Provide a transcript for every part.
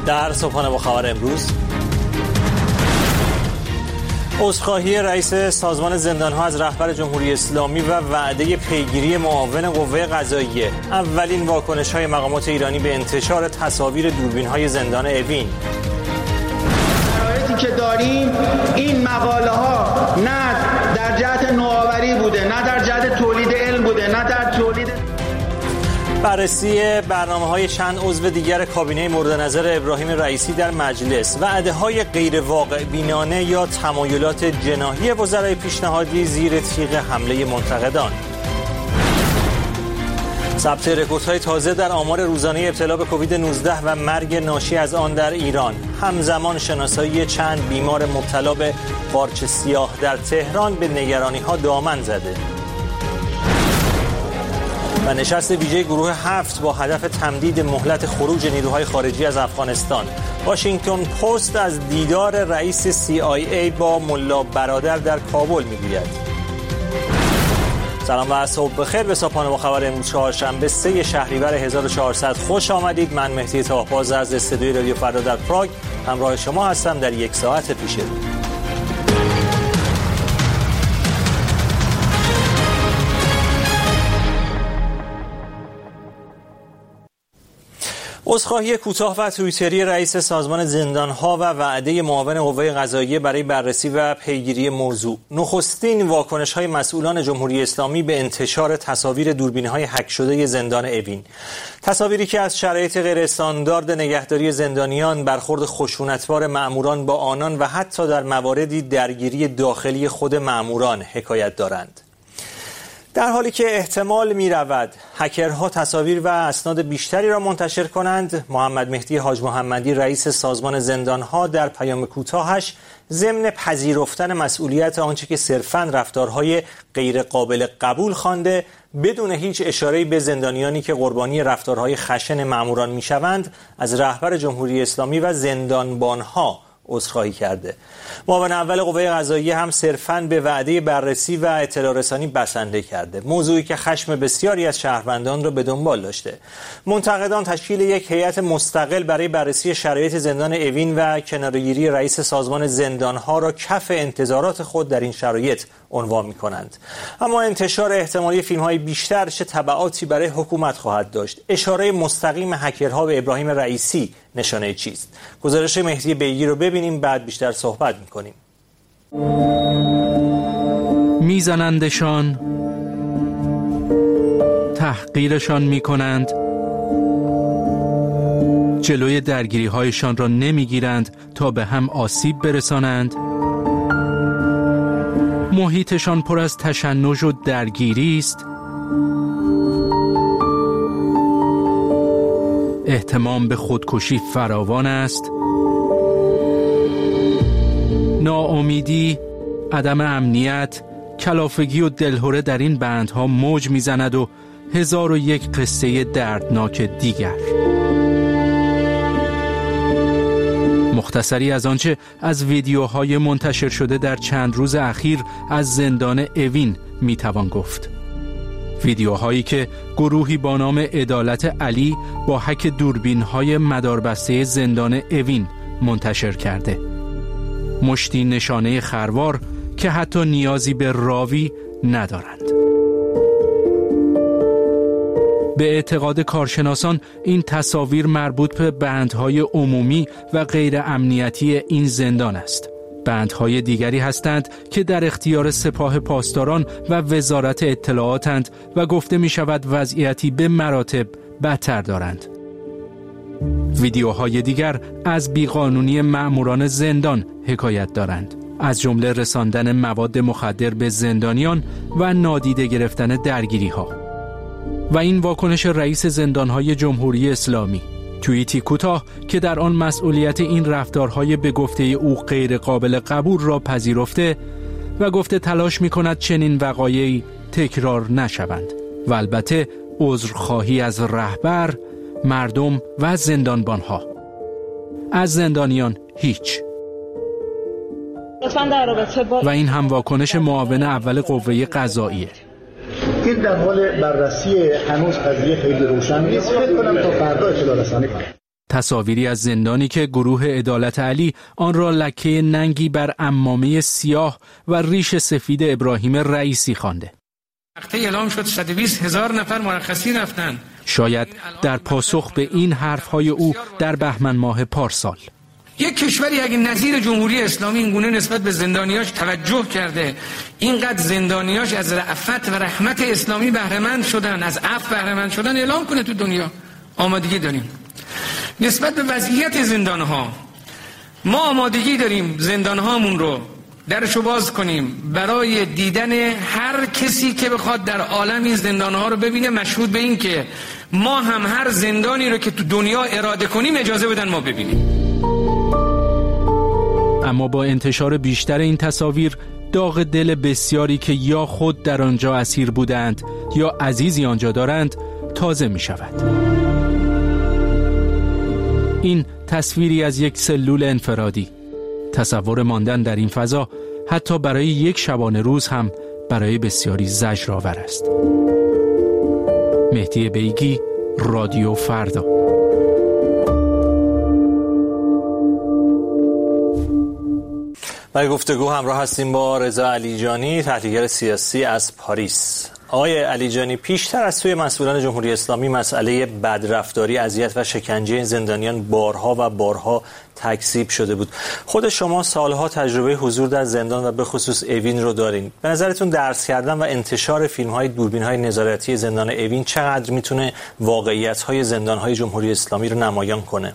در صبحانه با خبر امروز، عذرخواهی رئیس سازمان زندان‌ها از رهبر جمهوری اسلامی و وعده پیگیری معاون قوه قضاییه. اولین واکنش‌های مقامات ایرانی به انتشار تصاویر دوربین‌های زندان اوین. شرایطی که داریم، این مقاله‌ها نه در جهت نوآوری بوده، نه در جهت تولید علم بوده، نه در تولید بررسی برنامه‌های چند عضو دیگر کابینه مورد نظر ابراهیم رئیسی در مجلس، وعده‌های غیر واقع بینانه یا تمایلات جناحی وزرای پیشنهادی زیر تیغ حمله منتقدان. ثبت رکوردهای تازه در آمار روزانه ابتلا به کووید 19 و مرگ ناشی از آن در ایران. همزمان شناسایی چند بیمار مبتلا به قارچ سیاه در تهران به نگرانی‌ها دامن زده. و نشست ویژه گروه 7 با هدف تمدید مهلت خروج نیروهای خارجی از افغانستان. واشنگتن پست از دیدار رئیس CIA با ملا برادر در کابل میگوید. سلام و صبح بخیر به صبحانه با خبر امروز چهارشنبه 3 شهریور 1400 خوش آمدید. من مهدی تاهباز از استودیوی رادیو فردا در پراگ همراه شما هستم در یک ساعت پیش رو. عذرخواهی کوتاه و توییتری رئیس سازمان زندان‌ها و وعده معاون قوه قضاییه برای بررسی و پیگیری موضوع. نخستین واکنش‌های مسئولان جمهوری اسلامی به انتشار تصاویر دوربین‌های هک شده زندان اوین. تصاویری که از شرایط غیر استاندارد نگهداری زندانیان، برخورد خشونتبار مأموران با آنان و حتی در مواردی درگیری داخلی خود مأموران حکایت دارند. در حالی که احتمال می رود هکرها تصاویر و اسناد بیشتری را منتشر کنند، محمد مهدی حاج محمدی رئیس سازمان زندان‌ها در پیام کوتاهش ضمن پذیرفتن مسئولیت آنچه که صرفاً رفتارهای غیر قابل قبول خوانده، بدون هیچ اشاره‌ای به زندانیانی که قربانی رفتارهای خشن مأموران می‌شوند، از رهبر جمهوری اسلامی و زندانبان‌ها عذرخواهی کرده. معاون اول قوه قضاییه هم صرفاً به وعده بررسی و اطلاع رسانی بسنده کرده، موضوعی که خشم بسیاری از شهروندان را به دنبال داشته. منتقدان تشکیل یک هیئت مستقل برای بررسی شرایط زندان اوین و کناره‌گیری رئیس سازمان زندان‌ها را کف انتظارات خود در این شرایط عنوان می‌کنند. اما انتشار احتمالی فیلم‌های بیشتر چه تبعاتی برای حکومت خواهد داشت؟ اشاره مستقیم هکرها به ابراهیم رئیسی نشانه چیست؟ گزارش مهدی بیگی رو ببینیم، بعد بیشتر صحبت می‌کنیم. میزنندشان، تحقیرشان می‌کنند، جلوی درگیری‌هایشان را نمی‌گیرند تا به هم آسیب برسانند، محیطشان پر از تشنج و درگیری است، احتمام به خودکشی فراوان است، ناامیدی، عدم امنیت، کلافگی و دلهره در این بندها موج میزند و 1001 قصه دردناک دیگر. مختصری از آنچه از ویدیوهای منتشر شده در چند روز اخیر از زندان اوین میتوان گفت. ویدیوهایی که گروهی با نام عدالت علی با هک دوربین‌های مداربسته زندان اوین منتشر کرده. مشتی نشانه خروار که حتی نیازی به راوی ندارند. به اعتقاد کارشناسان این تصاویر مربوط به بندهای عمومی و غیر امنیتی این زندان است. بندهای دیگری هستند که در اختیار سپاه پاسداران و وزارت اطلاعاتند و گفته می شود وضعیتی به مراتب بدتر دارند. ویدیوهای دیگر از بیقانونی مأموران زندان حکایت دارند، از جمله رساندن مواد مخدر به زندانیان و نادیده گرفتن درگیری ها. و این واکنش رئیس زندانهای جمهوری اسلامی، توییتی کوتاه که در آن مسئولیت این رفتارهای به گفته او غیر قابل قبول را پذیرفته و گفته تلاش می کند چنین وقایعی تکرار نشوند و البته عذرخواهی از رهبر، مردم و زندانبانها. از زندانیان هیچ. و این هم واکنش معاون اول قوه قضاییه. این در حال بررسی، هنوز قضیه خیلی روشن نیست. فکر کنم تا فردا اطلاع رسانی کنم. تصاویری از زندانی که گروه عدالت علی آن را لکه ننگی بر عمامه سیاه و ریش سفید ابراهیم رئیسی خوانده. وقتی اعلام شد 120,000 نفر مرخصی رفتن، شاید در پاسخ به این حرفهای او در بهمن ماه پارسال. یک کشوری اگه نظیر جمهوری اسلامی اینگونه نسبت به زندانیاش توجه کرده، اینقدر زندانیاش از رأفت و رحمت اسلامی بهره‌مند شدن، از عفو بهره‌مند شدن، اعلام کنه تو دنیا. آمادگی داریم نسبت به وضعیت زندانها. ما آمادگی داریم زندانهامون رو درشو باز کنیم برای دیدن هر کسی که بخواد در عالم این زندانها رو ببینه، مشهود به این که ما هم هر زندانی رو که تو دنیا اراده کنیم اجازه بدن ما ببینیم. اما با انتشار بیشتر این تصاویر، داغ دل بسیاری که یا خود در آنجا اسیر بودند یا عزیزی آنجا دارند تازه می شود. این تصویری از یک سلول انفرادی. تصور ماندن در این فضا حتی برای یک شبانه روز هم برای بسیاری زجرآور است. مهدی بیگی، رادیو فردا. برای گفتگو همراه هستیم با رضا علیجانی، تحلیلگر سیاسی از پاریس. آقای علیجانی، پیشتر از سوی مسئولان جمهوری اسلامی مسئله بدرفتاری، اذیت و شکنجه زندانیان بارها و بارها تکذیب شده بود. خود شما سالها تجربه حضور در زندان و به خصوص اوین رو دارین. به نظرتون درس کردن و انتشار فیلم‌های دوربین‌های نظارتی زندان اوین چقدر میتونه واقعیت‌های زندان‌های جمهوری اسلامی رو نمایان کنه؟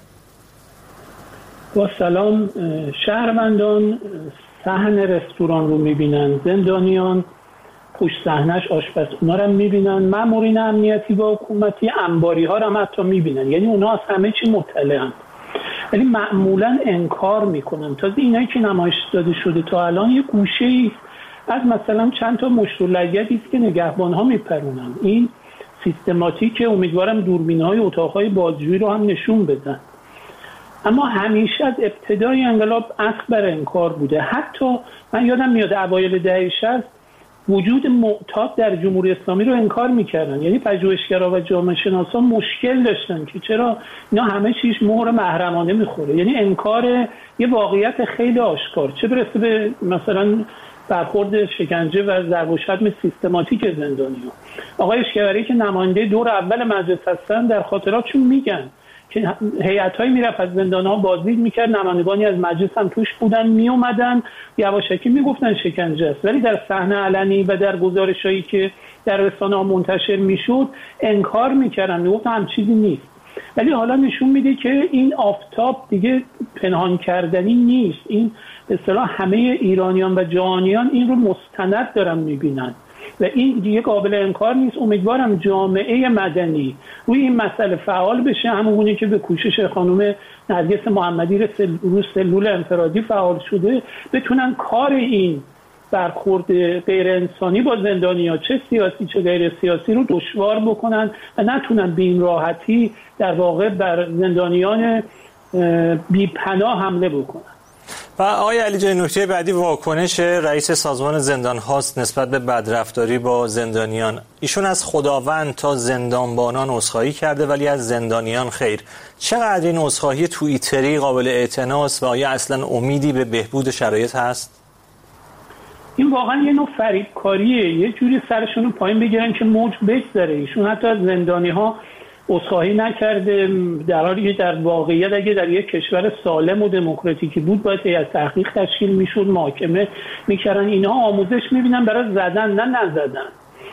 با سلام. شهروندان صحن رستوران رو میبینن، زندانیان پشت صحنش آشپز اونا رو میبینن، مامورین امنیتی و حکومتی انباری ها رو هم حتی میبینن. یعنی اونا از همه چی مطلعن، ولی معمولا انکار میکنن. تازه اینایی که نمایش داده شده تا الان یه گوشه‌ای از مثلا چند تا مشت و لگدی است که نگهبان ها میپرونن. این سیستماتیکه. امیدوارم دوربین‌های اتاق‌های بازجویی رو هم نشون بدن. اما همیشه از ابتدای انقلاب اصل بر انکار بوده. حتی من یادم میاد اوایل دهه 60 وجود معتاد در جمهوری اسلامی رو انکار میکردن. یعنی پژوهشگرا و جامعه شناسا مشکل داشتن که چرا اینا همه چیش مهر محرمانه میخوره. یعنی انکار یه واقعیت خیلی آشکار، چه برسه به مثلا برخورد شکنجه و ضرب و شتم سیستماتیک زندانیان. آقای اشکبری که نماینده دور اول مجلس هستن در خاطراتشون میگن که هیئت‌هایی میرفت از زندان‌ها بازدید میکرد، نمایندگانی از مجلس هم توش بودن، میومدن یواشکی میگفتن شکنجه است، ولی در صحنه علنی و در گزارشایی که در رسانه‌ها منتشر میشد انکار میکردن، میگفتن هم چیزی نیست. ولی حالا نشون میده که این آفتاب دیگه پنهان کردنی نیست. این به اصطلاح همه ایرانیان و جهانیان این رو مستند دارن میبینن و این دیگه قابل انکار نیست. امیدوارم جامعه مدنی روی این مسئله فعال بشه، همونی که به کوشش خانم نرگس محمدی رو سلول انفرادی فعال شده، بتونن کار این برخورد غیر انسانی با زندانیان چه سیاسی چه غیر سیاسی رو دشوار بکنن و نتونن به این راحتی در واقع بر زندانیان بی‌پناه حمله بکنن. و آقای علیجانی، نکته بعدی واکنش رئیس سازمان زندان هاست نسبت به بدرفتاری با زندانیان. ایشون از خداوند تا زندانبانان عذرخواهی کرده ولی از زندانیان خیر. چقدر این عذرخواهی توییتری قابل اعتناست و آیا اصلا امیدی به بهبود شرایط هست؟ این واقعا یه نوع فریبکاریه، یه جوری سرشون رو پایین بگیرن که موج بگذره. ایشون حتی از زندانی ها عذرخواهی نکرده، در حالی که در واقعیت اگه در یک کشور سالم و دموکراتیکی بود باید هیئت تحقیق تشکیل میشد، محاکمه میکردن. اینها آموزش میبینن برای زدن نه نزدن.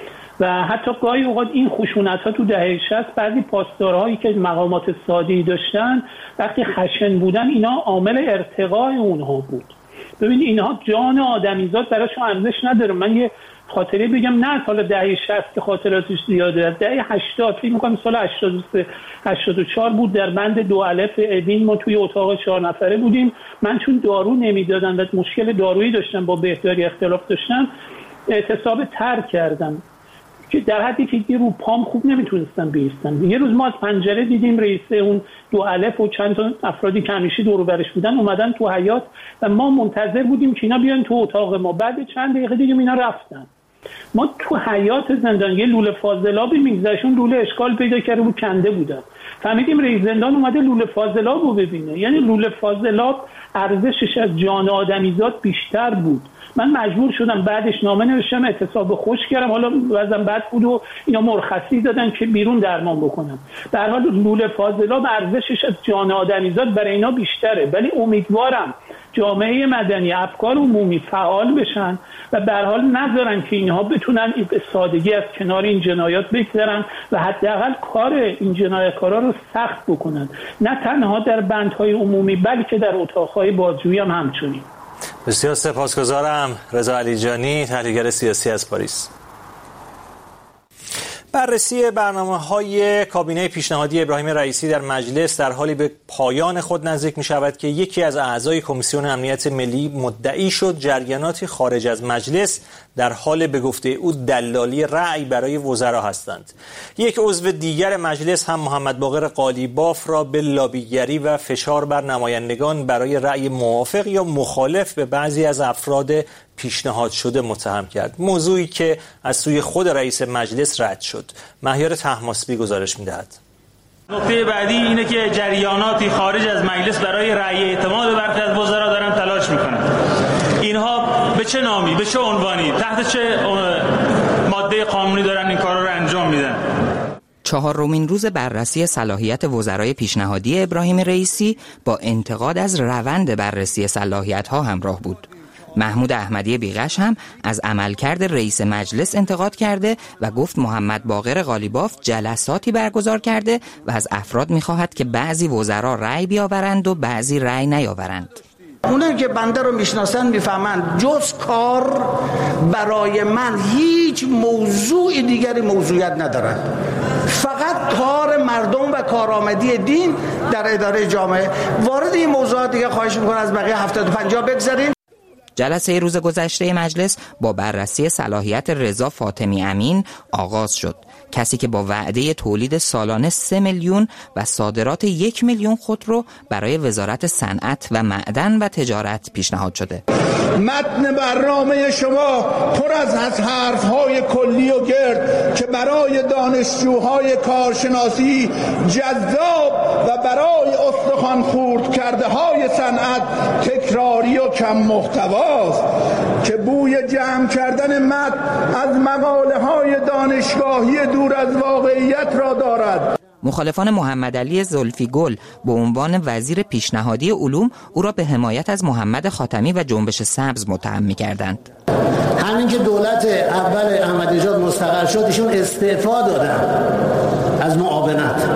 و حتی گاهی اوقات این خشونت ها تو دهه 60 بعضی پاسدارهایی که مقامات ساده‌ای داشتن وقتی خشن بودن اینا عامل ارتقای اونها بود. ببین اینها جان آدمیزاد براشون ارزش نداره. من یه خاطره بگم، نه سال دهه 60 که خاطراتش زیاده، دهه 80 فکر می‌کنم سال 83 84 بود، در بند 2 الف اوین ما توی اتاق 4 نفره بودیم. من چون دارو نمیدادن و مشکل دارویی داشتم، با بهداری اختلاف داشتم، اعتصاب ترک کردم که در حدی که رو پام خوب نمیتونستم بیستم. یه روز ما از پنجره دیدیم رئیس اون 2 الف و چند تا افرادی که همیشه دور و برش بودن اومدن تو حیاط و ما منتظر بودیم که اینا بیان تو اتاق ما. بعد چند دقیقه دیگه اینا رفتن. ما تو حیات زندان یه لوله فاضلابی میگذاشون، لوله اشکال پیدا کرده بود کنده بودن، فهمیدیم رئیس زندان اومده لوله فاضلاب رو ببینه. یعنی لوله فاضلاب ارزشش از جان آدمیزاد بیشتر بود. من مجبور شدم بعدش نامه نوشتم، اعتصاب خوش کردم، حالا وضعم بد بود و اینا مرخصی دادن که بیرون درمان بکنم. در حال لوله فاضلاب ارزشش از جان آدمیزاد برای اینا بیشتره، ولی امیدوارم جامعه مدنی، افکار عمومی فعال بشن و به هر حال نذارن که اینها بتونن به سادگی از کنار این جنایات بگذرن و حداقل کار این جنایتکارا رو سخت بکنن، نه تنها در بندهای عمومی بلکه در اتاقهای بازجویی هم همچنین. بسیار سپاسگزارم. رضا علیجانی، تحلیلگر سیاسی از پاریس. بررسی برنامه‌های کابینه پیشنهادی ابراهیم رئیسی در مجلس در حالی به پایان خود نزدیک می‌شود که یکی از اعضای کمیسیون امنیت ملی مدعی شد جریاناتی خارج از مجلس در حال به گفته او دلالی رأی برای وزرا هستند. یک عضو دیگر مجلس هم محمد باقر قالیباف را به لابیگری و فشار بر نمایندگان برای رأی موافق یا مخالف به بعضی از افراد پیشنهاد شده متهم کرد، موضوعی که از سوی خود رئیس مجلس رد شد. مهیار طهماسبی گزارش می‌دهد. نکته بعدی اینه که جریاناتی خارج از مجلس برای رأی اعتماد برخی از وزرا دارن تلاش میکنن. اینها به چه نامی، به چه عنوانی، تحت چه ماده قانونی دارن این کارا رو انجام میدن؟ چهارمین روز بررسی صلاحیت وزرای پیشنهادی ابراهیم رئیسی با انتقاد از روند بررسی صلاحیت‌ها همراه بود. محمود احمدی بیغش هم از عملکرد رئیس مجلس انتقاد کرده و گفت محمد باقر قالیباف جلساتی برگزار کرده و از افراد می‌خواهد که بعضی وزرا رأی بیاورند و بعضی رأی نیاورند. اونایی که بنده رو میشناسن میفهمند جز کار برای من هیچ موضوع دیگری موضوعیت ندارد، فقط کار مردم و کارآمدی دین در اداره جامعه. وارد این موضوعات دیگه خواهش می‌کنم از بقیه 70-50 بگذاریم. جلسه روز گذشته مجلس با بررسی صلاحیت رضا فاطمی امین آغاز شد، کسی که با وعده تولید سالانه 3 میلیون و صادرات 1 میلیون خودرو برای وزارت صنعت و معدن و تجارت پیشنهاد شده. متن برنامه شما پر از حرف‌های کلی و گرد که برای دانشجوهای کارشناسی جذاب و برای استخوان خورد کرده های صنعت تکراری و کم محتواست که بوی جمع کردن متن از مقاله های دانشگاهی دور از واقعیت را دارد. مخالفان محمد علی زلفیگل به عنوان وزیر پیشنهادی علوم او را به حمایت از محمد خاتمی و جنبش سبز متهم می‌کردند. همین که دولت اول احمدی‌نژاد مستقر شد ایشون استعفا دادن از معاونت.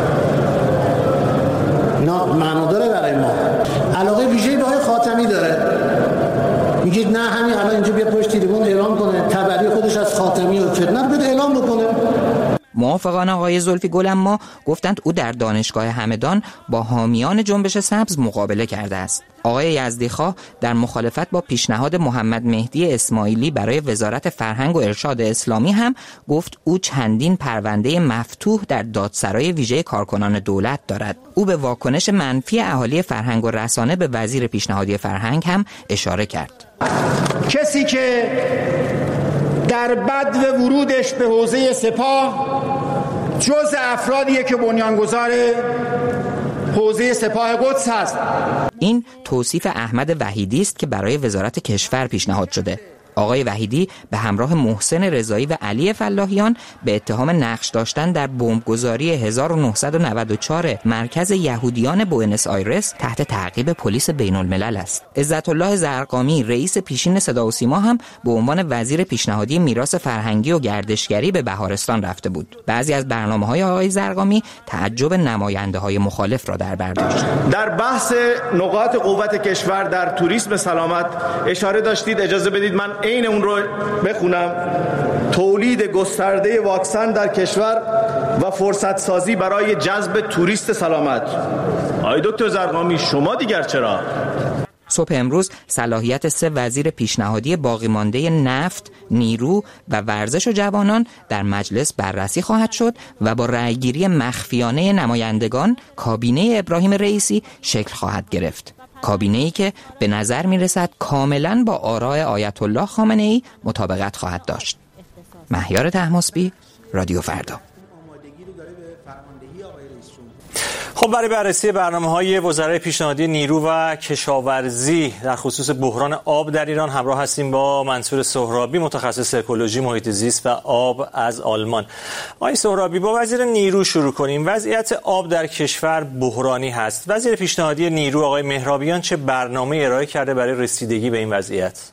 نه معنا داره برای ما. علاقه ویژه‌ای به آقای خاتمی داره. میگید نه همین الان اینجا بیا پشت تریبون اعلام کنه تبری خودش از خاتمی و فتنه رو بده اعلام بکنه. موافقان آقای زلفیگل اما گفتند او در دانشگاه همدان با حامیان جنبش سبز مقابله کرده است. آقای یزدیخواه در مخالفت با پیشنهاد محمد مهدی اسماعیلی برای وزارت فرهنگ و ارشاد اسلامی هم گفت او چندین پرونده مفتوح در دادسرای ویژه کارکنان دولت دارد. او به واکنش منفی اهالی فرهنگ و رسانه به وزیر پیشنهادی فرهنگ هم اشاره کرد. کسی که در بدو ورودش به حوزه سپاه جز افرادیه که بنیانگذار حوزه سپاه قدس هست. این توصیف احمد وحیدی است که برای وزارت کشور پیشنهاد شده. آقای وحیدی به همراه محسن رضایی و علی فلاحیان به اتهام نقش داشتن در بمبگذاری 1994 مرکز یهودیان بوئنوس آیرس تحت تعقیب پلیس بین الملل است. عزت الله زرقامی رئیس پیشین صدا و سیما هم به عنوان وزیر پیشنهادی میراث فرهنگی و گردشگری به بهارستان رفته بود. بعضی از برنامه‌های آقای زرقامی تعجب نماینده‌های مخالف را در بر داشت. در بحث نقاط قوت کشور در توریسم سلامت اشاره داشتید، اجازه بدید من این اون رو بخونم. تولید گسترده واکسن در کشور و فرصت سازی برای جذب توریست سلامت. آقای دکتر زرقامی شما دیگر چرا؟ صبح امروز صلاحیت 3 وزیر پیشنهادی باقی مانده نفت، نیرو و ورزش و جوانان در مجلس بررسی خواهد شد و با رأیگیری مخفیانه نمایندگان کابینه ابراهیم رئیسی شکل خواهد گرفت. کابینه‌ای که به نظر می‌رسد کاملاً با آراء آیت الله خامنه‌ای مطابقت خواهد داشت. مهیار طهماسبی، رادیو فردا. خب برای بررسی برنامه‌های وزرای پیشنهادی نیرو و کشاورزی در خصوص بحران آب در ایران همراه هستیم با منصور سهرابی، متخصص اکولوژی، محیط زیست و آب از آلمان. آقای سهرابی، با وزیر نیرو شروع کنیم. وضعیت آب در کشور بحرانی هست. وزیر پیشنهادی نیرو آقای مهرابیان چه برنامه ارائه کرده برای رسیدگی به این وضعیت؟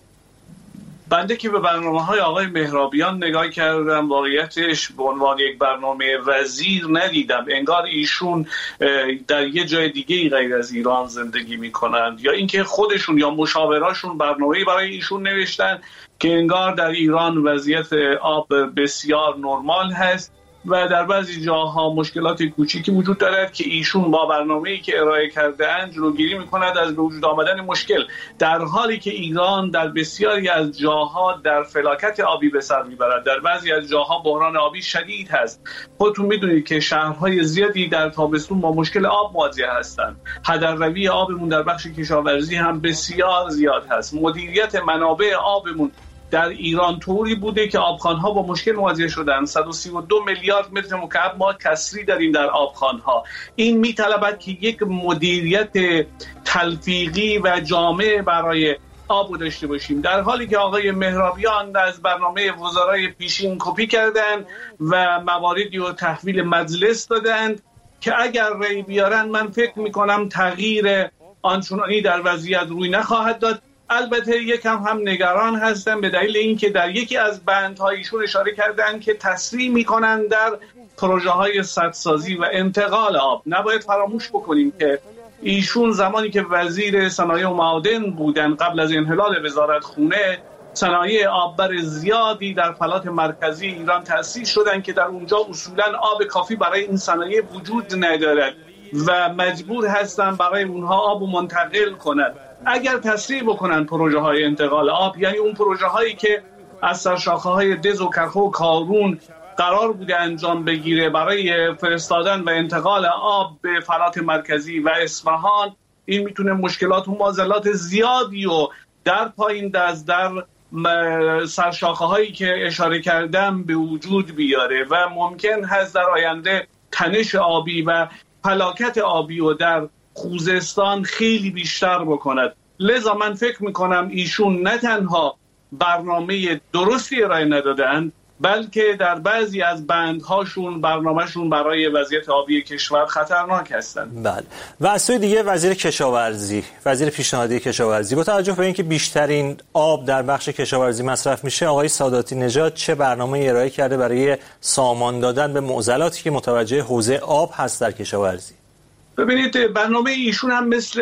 بنده که به برنامه‌های آقای مهرابیان نگاه کردم، واقعیتش به عنوان یک برنامه وزیر ندیدم. انگار ایشون در یه جای دیگه غیر از ایران زندگی می‌کنند، یا اینکه خودشون یا مشاوراشون برنامه‌ای برای ایشون نوشتن که انگار در ایران وضعیت آب بسیار نرمال هست و در بعضی جاها مشکلات کوچیکی وجود دارد که ایشون با برنامه‌ای که ارائه کرده‌اند جلوگیری می‌کند از به وجود آمدن مشکل، در حالی که ایران در بسیاری از جاها در فلاکت آبی به سر می‌برد. در بعضی از جاها بحران آبی شدید هست. خودتون می‌دونید که شهرهای زیادی در تابستون با مشکل آب مواجه هستند. هدرروی آبمون در بخش کشاورزی هم بسیار زیاد هست. مدیریت منابع آبمون در ایران طوری بوده که آبخوان‌ها با مشکل مواجه شدن. 132 میلیارد متر مکعب ما کسری داریم در آبخوان‌ها. این می‌طلبد که یک مدیریت تلفیقی و جامع برای آب داشته باشیم، در حالی که آقای مهرابیان از برنامه وزرای پیشین کپی کردند و مواردی رو تحویل مجلس دادند که اگر رأی بیارن من فکر می‌کنم تغییر آنچنانی در وضعیت روی نخواهد داد. البته یکم هم نگران هستم به دلیل اینکه در یکی از بندهایشون اشاره کردن که تسریع میکنن در پروژه های سدسازی و انتقال آب. نباید فراموش بکنیم که ایشون زمانی که وزیر صنایع و معادن بودن قبل از انحلال وزارت خونه، صنایع آببر زیادی در فلات مرکزی ایران تأسیس شدن که در اونجا اصولا آب کافی برای این صنایع وجود ندارد و مجبور هستن برای اونها آب منتقل کنند. اگر تسریع بکنن پروژه های انتقال آب، یعنی اون پروژه هایی که از سرشاخه های دز و کرخ و کارون قرار بوده انجام بگیره برای فرستادن و انتقال آب به فلات مرکزی و اصفهان، این میتونه مشکلات و معضلات زیادی و در پایین دست در سرشاخه هایی که اشاره کردم به وجود بیاره و ممکن هست در آینده تنش آبی و فلاکت آبی و در خوزستان خیلی بیشتر بکند. لذا من فکر میکنم ایشون نه تنها برنامه درستی ارائه ندادن، بلکه در بعضی از بندهاشون برنامهشون برای وضعیت آبی کشور خطرناک هستند. بله. و از سوی دیگه وزیر کشاورزی، وزیر پیشنهادی کشاورزی، با توجه به اینکه بیشترین آب در بخش کشاورزی مصرف میشه، آقای ساداتی نژاد چه برنامه ارائه کرده برای سامان دادن به معضلاتی که متوجه حوزه آب هست در کشاورزی؟ ببینید، برنامه ایشون هم مثل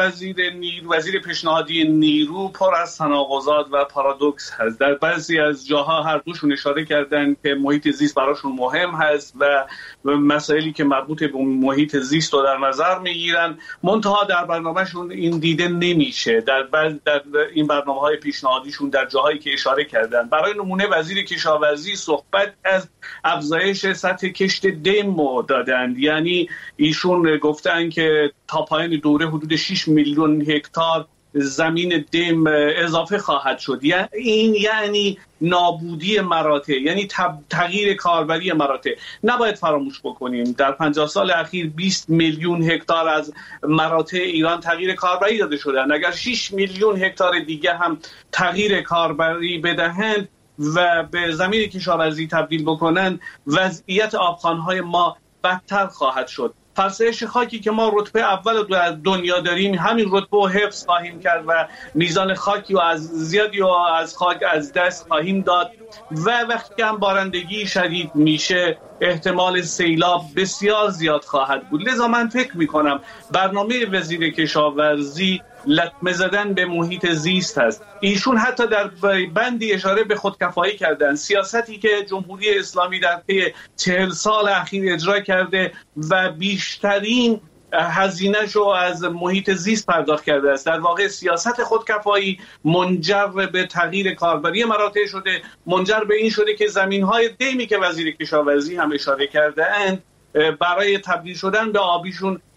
وزیر پیشنهادی نیرو پر از تناقضات و پارادوکس هست. در بعضی از جاها هر دوشون اشاره کردن که محیط زیست براشون مهم هست و مسائلی که مربوط به محیط زیست رو در نظر میگیرن، منتها در برنامهشون این دیده نمیشه. در این برنامه‌های پیشنهادیشون در جاهایی که اشاره کردن، برای نمونه وزیر کشاورزی صحبت از افزایش سطح کشت دم دادند. یعنی ایشون گفتن که تا پایان دوره حدود 6 میلیون هکتار زمین دم اضافه خواهد شد. این یعنی نابودی مراتع، یعنی تغییر کاربری مراتع. نباید فراموش بکنیم در 50 سال اخیر 20 میلیون هکتار از مراتع ایران تغییر کاربری داده شدند. اگر 6 میلیون هکتار دیگه هم تغییر کاربری بدهند و به زمین کشاورزی تبدیل بکنن، وضعیت آبخوان‌های ما بدتر خواهد شد. فرسایش خاکی که ما رتبه اول در دنیا داریم، همین رتبه رو حفظ خواهیم کرد و میزان خاکی و از زیادی و از خاک از دست خواهیم داد و وقتی که هم بارندگی شدید میشه احتمال سیلاب بسیار زیاد خواهد بود. لذا من فکر میکنم برنامه وزیر کشاورزی لطمه زدن به محیط زیست هست. ایشون حتی در بندی اشاره به خودکفایی کردن. سیاستی که جمهوری اسلامی در طی 40 سال اخیر اجرا کرده و بیشترین هزینه‌شو از محیط زیست پرداخت کرده است. در واقع سیاست خودکفایی منجر به تغییر کاربری مراتع شده، منجر به این شده که زمین‌های دمی که وزیر کشاورزی هم اشاره کرده اند برای تبدیل شدن به آبیشون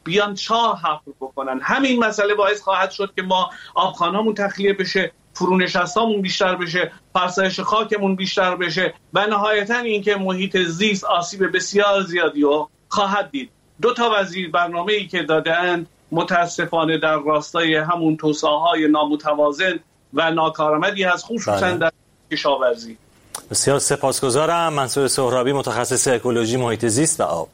بیان چاه حفر بکنن. همین مسئله باعث خواهد شد که ما آبخانه‌مون تخلیه بشه، فرونشستامون بیشتر بشه، فرسایش خاکمون بیشتر بشه و نهایتاً اینکه محیط زیست آسیب بسیار زیادی رو خواهد دید. 2 وزیر برنامه‌ای که داده‌اند متاسفانه در راستای همون توسعه‌های نامتوازن و ناکارآمدی هست، خصوصاً در کشاورزی. بسیار سپاسگزارم. منصور سهرابی، متخصص اکولوژی، محیط زیست و آب.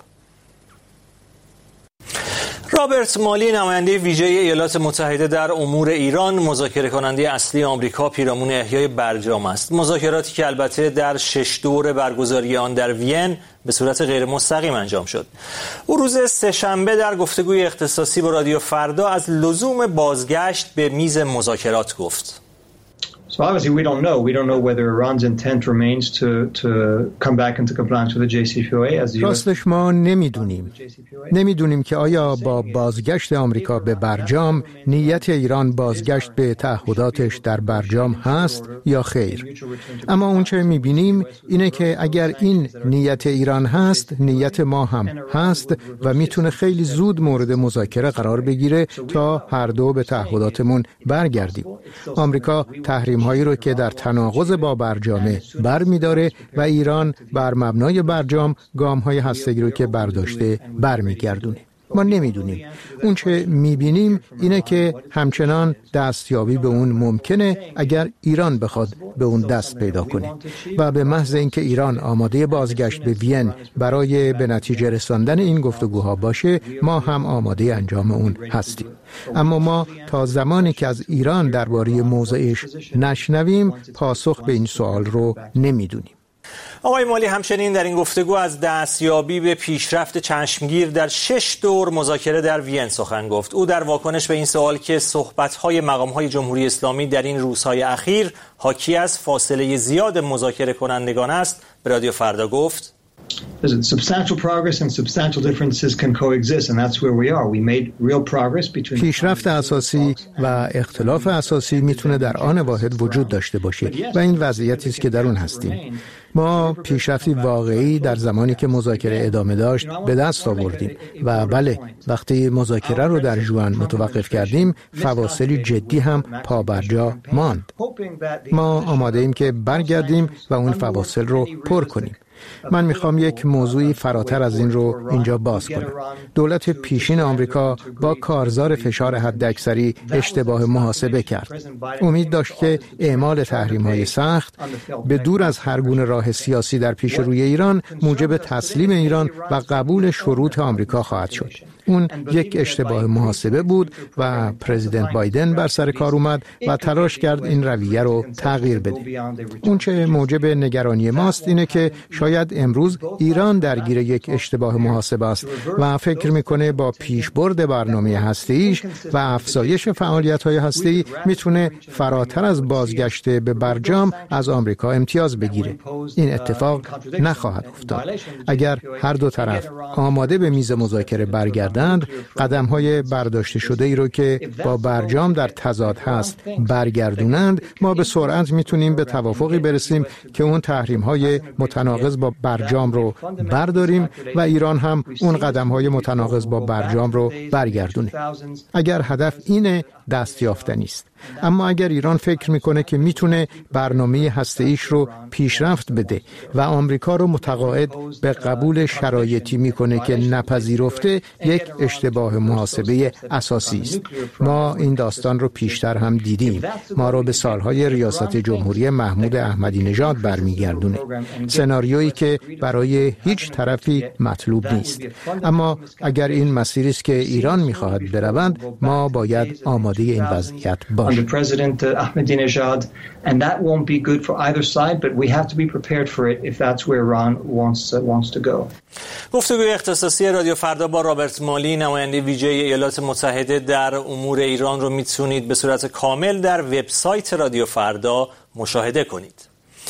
رابرت مالی، نماینده ویژه ایالات متحده در امور ایران، مذاکره کننده اصلی آمریکا پیرامون احیای برجام است. مذاکراتی که البته در 6 دور برگزاری آن در وین به صورت غیر مستقیم انجام شد. او روز سه‌شنبه در گفتگوی اختصاصی با رادیو فردا از لزوم بازگشت به میز مذاکرات گفت. So obviously we don't know whether Iran's intent remains to come back into compliance with the JCPOA. راستش ما نمیدونیم که آیا با بازگشت آمریکا به برجام نیت ایران بازگشت به تعهداتش در برجام هست یا خیر. اما اون چه میبینیم اینه که اگر این نیت ایران هست، نیت ما هم هست و میتونه خیلی زود مورد مذاکره قرار بگیره تا هر دو به تعهداتمون برگردیم. آمریکا تحریم هایی رو که در تناقض با برجامه برمی‌داره و ایران بر مبنای برجام گام‌های هسته‌ای رو که برداشته برمیگردونه. ما نمیدونیم. اون چه میبینیم اینه که همچنان دستیابی به اون ممکنه اگر ایران بخواد به اون دست پیدا کنه و به محض اینکه ایران آماده بازگشت به وین برای به نتیجه رساندن این گفتگوها باشه، ما هم آماده انجام اون هستیم. اما ما تا زمانی که از ایران درباره موضعش نشنویم پاسخ به این سوال رو نمیدونیم. آقای مالی همچنین در این گفتگو از دستیابی به پیشرفت چشمگیر در 6 دور مذاکره در وین سخن گفت. او در واکنش به این سوال که صحبت‌های مقام‌های جمهوری اسلامی در این روزهای اخیر حاکی از فاصله زیاد مذاکره کنندگان است، به رادیو فردا گفت: پیشرفت اساسی و اختلاف اساسی میتونه در آن واحد وجود داشته باشه و این وضعیتی است که در اون هستیم. ما پیشرفتی واقعی در زمانی که مذاکره ادامه داشت به دست آوردیم و بله، وقتی مذاکره رو در ژوئن متوقف کردیم فواصلی جدی هم پابرجا ماند. ما آماده ایم که برگردیم و اون فواصل رو پر کنیم. من میخوام یک موضوعی فراتر از این رو اینجا باز کنم. دولت پیشین آمریکا با کارزار فشار حداکثری اشتباه محاسبه کرد. امید داشت که اعمال تحریم‌های سخت به دور از هر گونه راه سیاسی در پیش روی ایران موجب تسلیم ایران و قبول شروط آمریکا خواهد شد. اون یک اشتباه محاسبه بود و پرزیدنت بایدن بر سر کار اومد و تلاش کرد این رویه رو تغییر بده. اون چه موجب نگرانی ماست اینه که شاید امروز ایران درگیر یک اشتباه محاسبه است و فکر میکنه با پیشبرد برنامه هسته‌ایش و افزایش فعالیت‌های هسته‌ای میتونه فراتر از بازگشت به برجام از آمریکا امتیاز بگیره. این اتفاق نخواهد افتاد. اگر هر دو طرف آماده به میز مذاکره برگردند، قدم‌های برداشته شده ای رو که با برجام در تضاد هست برگردونند، ما به سرعت میتونیم به توافقی برسیم که اون تحریم‌های متناقض با برجام رو برداریم و ایران هم اون قدم‌های متناقض با برجام رو برگردونه. اگر هدف اینه، دست یافتنی است. اما اگر ایران فکر میکنه که میتونه برنامه هسته‌ایش رو پیشرفت بده و آمریکا رو متقاعد به قبول شرایطی میکنه که نپذیرفته، یک اشتباه محاسبه اساسی است. ما این داستان رو پیشتر هم دیدیم. ما رو به سالهای ریاست جمهوری محمود احمدی نژاد برمیگردونه. سناریویی که برای هیچ طرفی مطلوب نیست. اما اگر این مسیری است که ایران میخواهد برود، ما باید آماده این وضعیت باشیم. Under President Ahmadinejad, and that won't be good for either side, but we have to be prepared for it if that's where Iran wants to go. گفتگوی اختصاصی رادیو فردا با رابرت مالی، نماینده ویژه ایالات متحده در امور ایران رو میتونید به صورت کامل در وبسایت رادیو فردا مشاهده کنید.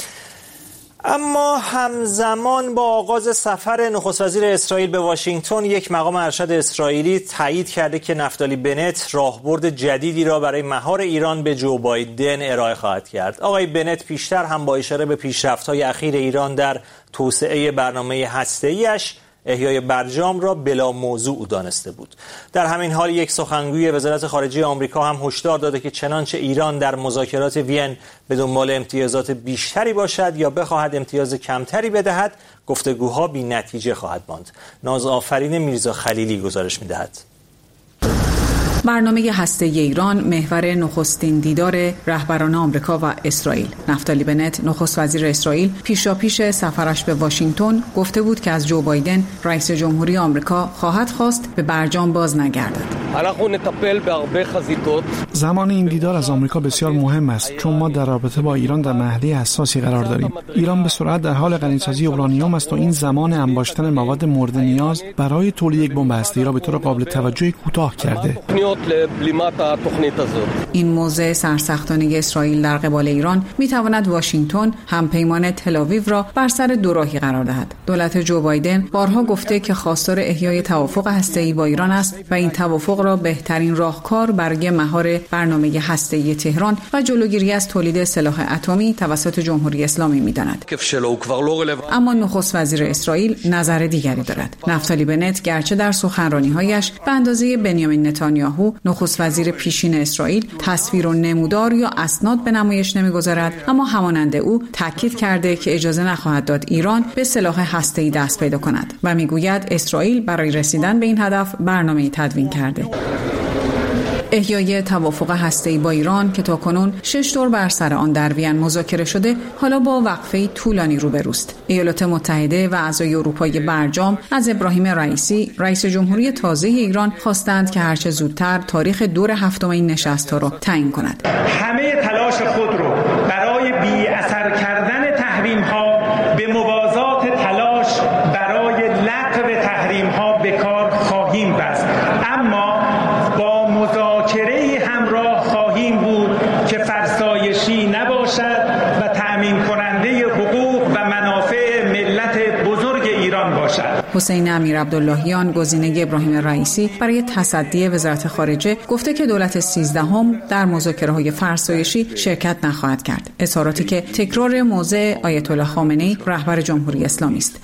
اما همزمان با آغاز سفر نخست وزیر اسرائیل به واشنگتن، یک مقام ارشد اسرائیلی تایید کرده که نفتالی بنت راهبرد جدیدی را برای مهار ایران به جو بایدن ارائه خواهد کرد. آقای بنت پیشتر هم با اشاره به پیشرفت‌های اخیر ایران در توسعه برنامه هسته‌ایش احیای برجام را بلا موضوع دانسته بود. در همین حال یک سخنگوی وزارت خارجه آمریکا هم هشدار داده که چنانچه ایران در مذاکرات وین به دنبال امتیازات بیشتری باشد یا بخواهد امتیاز کمتری بدهد، گفتگوها بی نتیجه خواهد ماند. نازآفرین میرزا خلیلی گزارش می‌دهد. برنامه هسته‌ای ایران محور نخستین دیدار رهبران آمریکا و اسرائیل. نفتالی بنت نخست وزیر اسرائیل پیشاپیش سفرش به واشنگتن گفته بود که از جو بایدن رئیس جمهوری آمریکا خواهد خواست به برجام باز نگردد. زمان این دیدار از آمریکا بسیار مهم است چون ما در رابطه با ایران در مرحله حساسی قرار داریم. ایران به سرعت در حال غنیسازی اورانیوم است و این زمان انباشتن مواد مورد نیاز برای تولید یک بمب هسته‌ای را به طور قابل توجهی کوتاه کرده. این موضع سرسختانه اسرائیل در قبال ایران میتواند واشنگتن همپیمان تل‌آویو را بر سر دوراهی قرار دهد. دولت جو بایدن بارها گفته که خواستار احیای توافق هسته‌ای با ایران است و این توافق را بهترین راهکار برای مهار برنامه هسته‌ای تهران و جلوگیری از تولید سلاح اتمی توسط جمهوری اسلامی می‌داند. اما نخست وزیر اسرائیل نظر دیگری دارد. نفتالی بنت گرچه در سخنرانی‌هایش به اندازه بنیامین نتانیاهو نخست وزیر پیشین اسرائیل تصویر و نمودار یا اسناد به نمایش نمی‌گذارد، اما همانند او تاکید کرده که اجازه نخواهد داد ایران به سلاح هسته‌ای دست پیدا کند و می‌گوید اسرائیل برای رسیدن به این هدف برنامه‌ای تدوین کرده. احیای توافق هسته‌ای با ایران که تاکنون 6 دور بر سر آن در وین مذاکره شده، حالا با وقفه طولانی روبروست. ایالات متحده و اعضای اروپای برجام از ابراهیم رئیسی، رئیس جمهوری تازه ایران، خواستند که هرچه زودتر تاریخ دور هفتم این نشست‌ها را تعیین کند. همه تلاش خود رو برای بی اثر کردن تحریم‌ها به موازات تلاش برای لغو تحریم‌ها به کار خواهیم بست، اما با مذاکره همراه خواهیم بود که فرسایشی نباشد و تأمین کننده حقوق و منافع ملت بزرگ ایران باشد. حسین امیر عبداللهیان، گزینه ابراهیم رئیسی برای تصدی وزارت خارجه، گفته که دولت 13 در مذاکره‌های فرسایشی شرکت نخواهد کرد. اظهاراتی که تکرار موضع آیت الله خامنه‌ای رهبر جمهوری اسلامی است.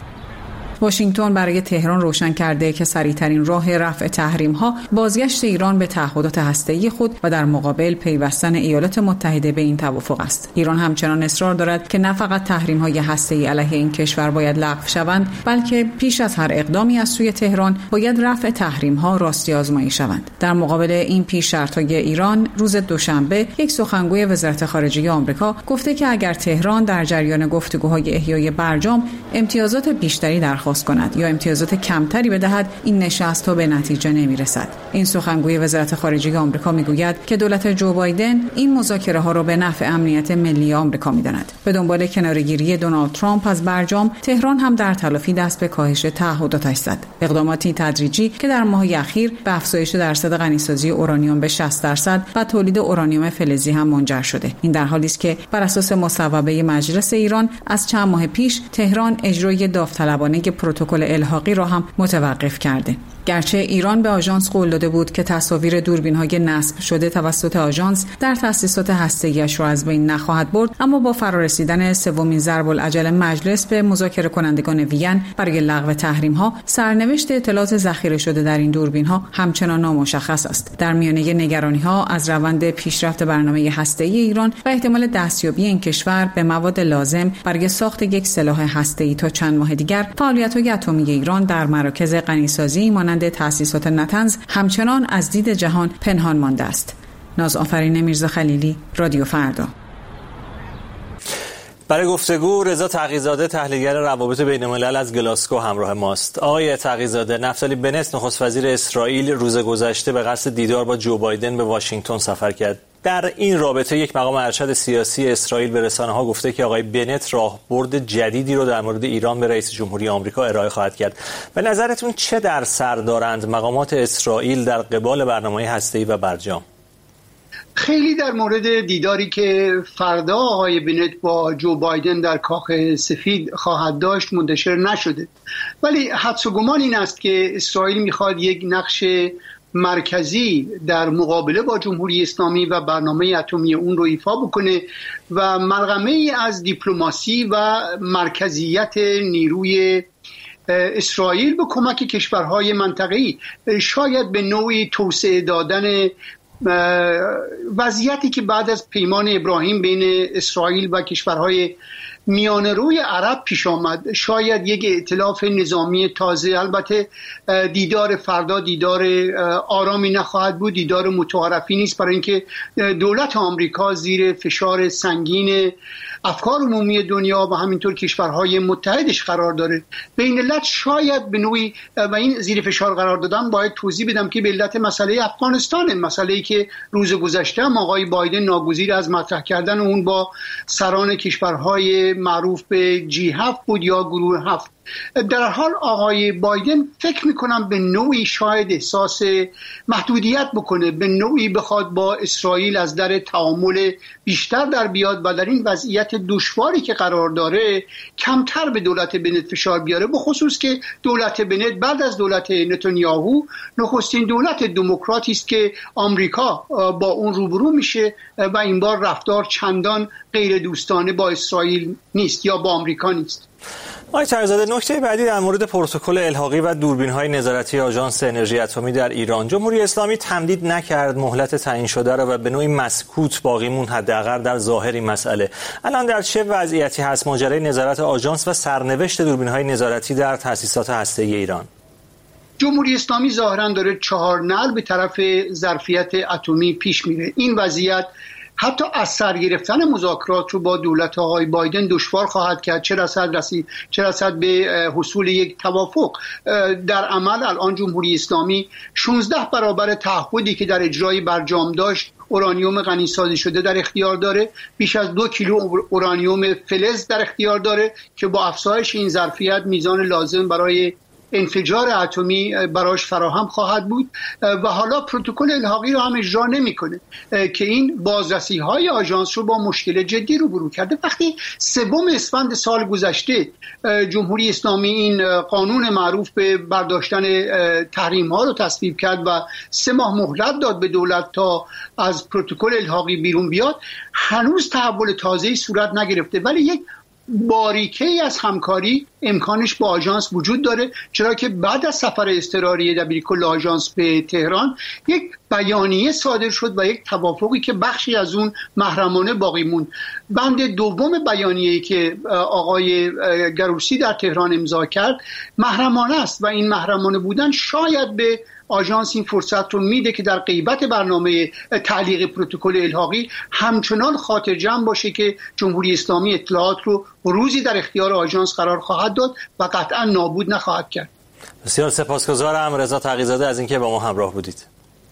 واشنگتن برای تهران روشن کرده که سریع‌ترین راه رفع تحریم‌ها بازگشت ایران به تعهدات هسته‌ای خود و در مقابل پیوستن ایالات متحده به این توافق است. ایران همچنان اصرار دارد که نه فقط تحریم‌های هسته‌ای علیه این کشور باید لغو شوند، بلکه پیش از هر اقدامی از سوی تهران باید رفع تحریم‌ها راستی آزمایی شوند. در مقابل این پیش شرط‌های ایران، روز دوشنبه یک سخنگوی وزارت خارجه آمریکا گفته که اگر تهران در جریان گفتگوهای احیای برجام امتیازات بیشتری درخواست کند یا امتیازات کمتری بدهد، این نشست‌ها به نتیجه نمی‌رسد. این سخنگوی وزارت خارجه آمریکا می‌گوید که دولت جو بایدن این مذاکره‌ها را به نفع امنیت ملی آمریکا می‌داند. به دنبال کناره‌گیری دونالد ترامپ از برجام، تهران هم در تلافی دست به کاهش تعهداتش زد. اقداماتی تدریجی که در ماه‌های اخیر به افزایش درصد غنیسازی اورانیوم به 60% و تولید اورانیوم فلزی هم منجر شده. این در حالی است که بر اساس مصوبه مجلس ایران از چند ماه پیش تهران اجرای داوطلبانه پروتکل الحاقی را هم متوقف کرده. گرچه ایران به آژانس قول داده بود که تصاویر دوربین‌های نصب شده توسط آژانس در تأسیسات هسته‌ایش را از بین نخواهد برد، اما با فرارسیدن سومین ضرب العجل مجلس به مذاکره کنندگان وین برای لغو تحریم‌ها، سرنوشت اطلاعات ذخیره شده در این دوربین‌ها همچنان نامشخص است. در میانه نگرانی‌ها از روند پیشرفت برنامه هسته‌ای ایران و احتمال دستیابی این کشور به مواد لازم برای ساخت یک سلاح هسته‌ای تا چند ماه دیگر، فعالیت‌های اتمی ایران در مراکز غنیسازی مانند تأسیسات نتنز همچنان از دید جهان پنهان مانده است. نازآفرین میرزا خلیلی، رادیو فردا. برای گفتگو رضا تقی‌زاده، تحلیلگر روابط بین‌الملل از گلاسگو همراه ماست. آقای تقی‌زاده، نفتالی بنت نخست وزیر اسرائیل روز گذشته به قصد دیدار با جو بایدن به واشنگتن سفر کرد. در این رابطه یک مقام ارشد سیاسی اسرائیل به رسانه‌ها گفته که آقای بنت راهبرد جدیدی رو در مورد ایران به رئیس جمهوری آمریکا ارائه خواهد کرد. به نظرتون چه در سر دارند مقامات اسرائیل در قبال برنامه هسته‌ای و برجام؟ خیلی در مورد دیداری که فردا آقای بنت با جو بایدن در کاخ سفید خواهد داشت منتشر نشده، ولی حدس و گمان این است که اسرائیل میخواد یک نقش مرکزی در مقابله با جمهوری اسلامی و برنامه اتمی اون رو ایفا بکنه و ملغمه ای از دیپلماسی و مرکزیت نیروی اسرائیل به کمک کشورهای منطقه‌ای شاید به نوعی توسعه دادن وضعیتی که بعد از پیمان ابراهیم بین اسرائیل و کشورهای میانه روی عرب پیش آمد، شاید یک ائتلاف نظامی تازه. البته دیدار فردا دیدار آرامی نخواهد بود، دیدار متعارفی نیست، برای اینکه دولت آمریکا زیر فشار سنگین افکار عمومی دنیا و همینطور کشورهای متحدش قرار داره. به این علت شاید به نوعی و این زیر فشار قرار دادن باید توضیح بدم که به علت مسئله افغانستان، مسئله‌ای که روز گذشته هم آقای بایدن ناگزیر از مطرح کردن اون با سران کشورهای معروف به G7 بود یا گروه 7. در حال آقای بایدن فکر میکنم به نوعی شاید احساس محدودیت بکنه، به نوعی بخواد با اسرائیل از در تعامل بیشتر در بیاد و در این وضعیت دشواری که قرار داره کمتر به دولت بنت فشار بیاره، به خصوص که دولت بنت بعد از دولت نتانیاهو نخستین دولت دموکراتی است که آمریکا با اون روبرو میشه و این بار رفتار چندان غیر دوستانه با اسرائیل نیست یا با آمریکا نیست. آقای طاهرزاده، نکته بعدی در مورد پروتکل الحاقی و دوربین‌های نظارتی آژانس انرژی اتمی در ایران. جمهوری اسلامی تمدید نکرد مهلت تعیین شده را و به نوعی مسکوت باقی موند، حداقل در ظاهر این مسئله. الان در چه وضعیتی هست ماجرای نظارت آژانس و سرنوشت دوربین‌های نظارتی در تأسیسات هسته‌ای ایران؟ جمهوری اسلامی ظاهراً داره 4 نعل به طرف ظرفیت اتمی پیش میره. این وضعیت حتی از سر گرفتن مذاکرات رو با دولت آقای بایدن دشوار خواهد کرد، چه رسد به حصول یک توافق. در عمل الان جمهوری اسلامی 16 برابر تعهدی که در اجرای برجام داشت اورانیوم غنی سازی شده در اختیار داره، بیش از 2 کیلو اورانیوم فلز در اختیار داره که با افزایش این ظرفیت میزان لازم برای انفجار اتمی براش فراهم خواهد بود و حالا پروتکل الحاقی رو هم اجرا نمیکنه که این بازرسی‌های آژانس رو با مشکل جدی روبرو کرده. وقتی 3 اسفند سال گذشته جمهوری اسلامی این قانون معروف به برداشتن تحریم‌ها رو تصویب کرد و 3 ماه مهلت داد به دولت تا از پروتکل الحاقی بیرون بیاد، هنوز تحول تازه‌ای صورت نگرفته، ولی یک باریکه‌ای از همکاری امکانش با آژانس وجود داره، چرا که بعد از سفر اضطراری دبیرکل آژانس به تهران یک بیانیه صادر شد و یک توافقی که بخشی از اون محرمانه باقی موند. بند دوم بیانیه‌ای که آقای گروسی در تهران امضا کرد محرمانه است و این محرمانه بودن شاید به آژانس این فرصت رو میده که در غیبت برنامه تعلیق پروتکل الحاقی همچنان خاطر جمع باشه که جمهوری اسلامی اطلاعات رو روزی در اختیار آژانس قرار خواهد داد و قطعا نابود نخواهد کرد. بسیار سپاسگزارم رضا تقی‌زاده از اینکه با ما همراه بودید.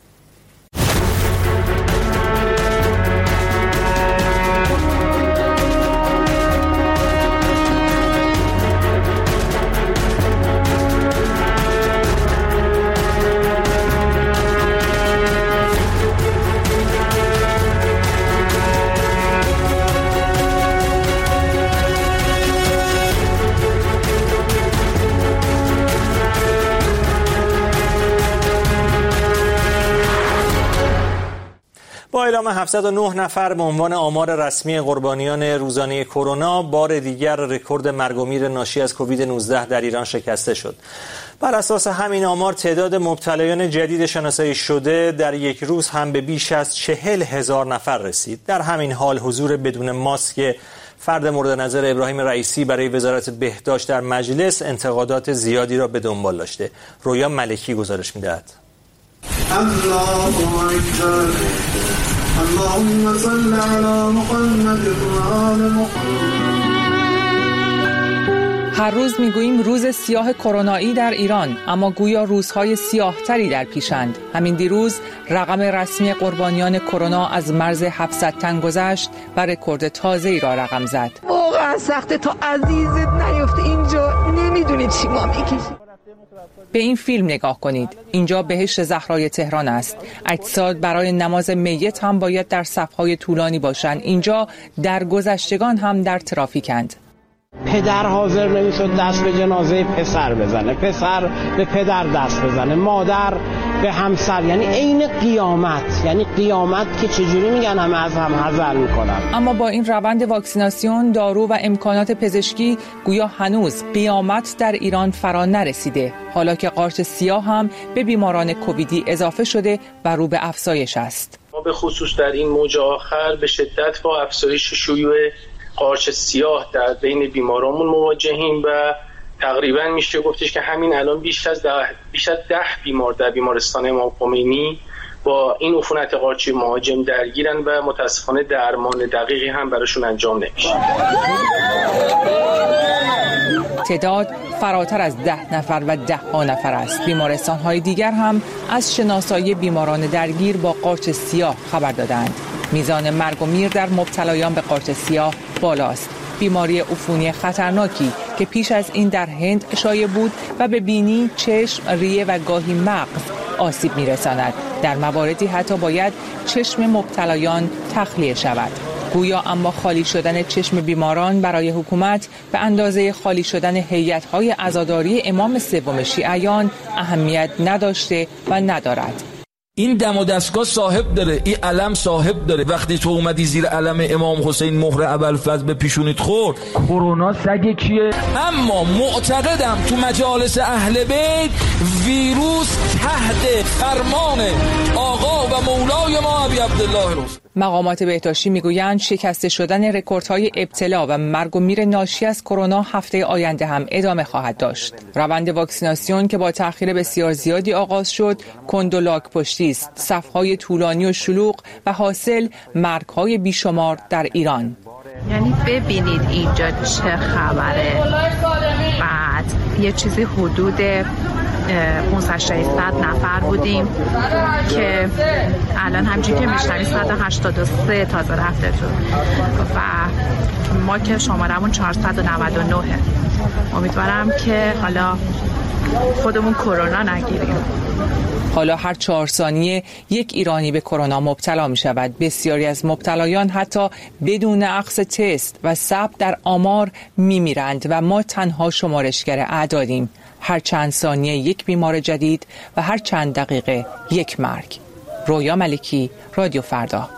با اعلام 709 نفر به عنوان آمار رسمی قربانیان روزانه کرونا، بار دیگر رکورد مرگ و میر ناشی از کووید 19 در ایران شکسته شد. بر اساس همین آمار تعداد مبتلایان جدید شناسایی شده در یک روز هم به بیش از 40,000 نفر رسید. در همین حال حضور بدون ماسک فرد مورد نظر ابراهیم رئیسی برای وزارت بهداشت در مجلس انتقادات زیادی را به دنبال داشته. رویا ملکی گزارش می‌دهد. اللهم صل علی محمد و آل محمد. هر روز میگوییم روز سیاه کرونایی در ایران، اما گویا روزهای سیاه‌تری در پیشند. همین دیروز رقم رسمی قربانیان کرونا از مرز 700 تن گذشت و رکورد تازه‌ای را رقم زد. واقعا سخته تا عزیزت نیفته اینجا، نمیدونی چی ما میکشیم. به این فیلم نگاه کنید. اینجا بهشت زهرای تهران است. اجساد برای نماز میت هم باید در صف‌های طولانی باشند. اینجا در گذشتگان هم در ترافیکند. پدر حاضر نمیشد دست به جنازه پسر بزنه، پسر به پدر دست بزنه، مادر به همسر، یعنی عین قیامت، یعنی قیامت که چجوری میگن همه از هم حذر میکنن. اما با این روند واکسیناسیون، دارو و امکانات پزشکی گویا هنوز قیامت در ایران فرا نرسیده، حالا که قارچ سیاه هم به بیماران کوویدی اضافه شده و رو به افزایش است. ما به خصوص در این موج آخر به شدت با افزایش شیوع قارچ سیاه در بین بیمارامون مواجهیم و تقریبا میشه گفتش که همین الان بیش از 10 بیمار در بیمارستان امام خمینی با این عفونت قارچی مهاجم درگیرن و متاسفانه درمان دقیقی هم براشون انجام نمیشه. تعداد فراتر از 10 نفر و 10 نفر است. بیمارستان‌های دیگر هم از شناسایی بیماران درگیر با قارچ سیاه خبر دادند. میزان مرگ و میر در مبتلایان به قارچ سیاه بالاست. بیماری عفونی خطرناکی که پیش از این در هند شایع بود و به بینی، چشم، ریه و گاهی مغز آسیب میرساند. در مواردی حتی باید چشم مبتلایان تخلیه شود. گویا اما خالی شدن چشم بیماران برای حکومت به اندازه خالی شدن هیئت‌های عزاداری امام سوم شیعیان اهمیت نداشته و ندارد. این دم و دستگاه صاحب داره، این علم صاحب داره. وقتی تو اومدی زیر علم امام حسین مهر ابوالفضل به پیشونیت خورد، کرونا سگ کیه؟ اما معتقدم تو مجالس اهل بیت ویروس تحت فرمان آقا و مولای ما ابی عبدالله رسول. مقامات بهداشتی میگویند شکسته شدن رکوردهای ابتلا و مرگ و میر ناشی از کرونا هفته آینده هم ادامه خواهد داشت. روند واکسیناسیون که با تأخیر بسیار زیادی آغاز شد، کند و لاک پشتی است. صف‌های طولانی و شلوغ و حاصل مرگ‌های بیشمار در ایران. یعنی ببینید اینجا چه خبره. بعد یه چیزی حدود 500 نفر بودیم که الان همچنین که میشنوید 183 تازه رفته تو و ما که شمارمون 499. امیدوارم که حالا خودمون کرونا نگیریم. حالا هر 4 ثانیه یک ایرانی به کرونا مبتلا می شود. بسیاری از مبتلایان حتی بدون اخذ تست و ثبت در آمار می میرند و ما تنها شمارشگر اعدادیم. هر چند ثانیه یک بیمار جدید و هر چند دقیقه یک مرگ. رویا ملکی، رادیو فردا.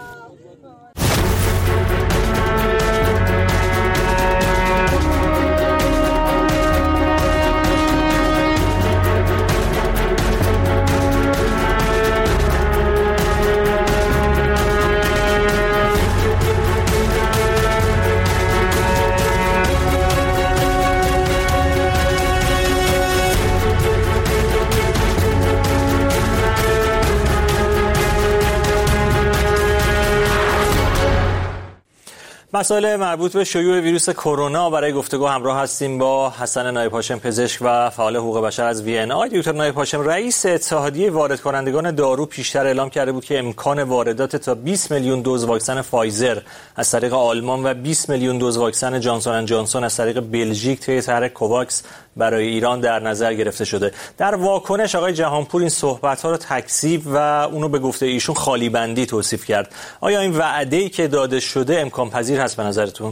مسائل مربوط به شیوع ویروس کرونا برای گفتگو همراه هستیم با حسن نایب هاشم، پزشک و فعال حقوق بشر از وین. آقای دکتر نایب هاشم، رئیس اتحادیه وارد کنندگان دارو پیشتر اعلام کرده بود که امکان واردات تا 20 میلیون دوز واکسن فایزر از طریق آلمان و 20 میلیون دوز واکسن جانسون اند جانسون از طریق بلژیک طی طرح کوواکس برای ایران در نظر گرفته شده. در واکنش آقای جهانپور این صحبت‌ها رو تکذیب و اونو به گفته ایشون خالی بندی توصیف کرد. آیا این وعده‌ای که داده شده امکان پذیر هست به نظرتون؟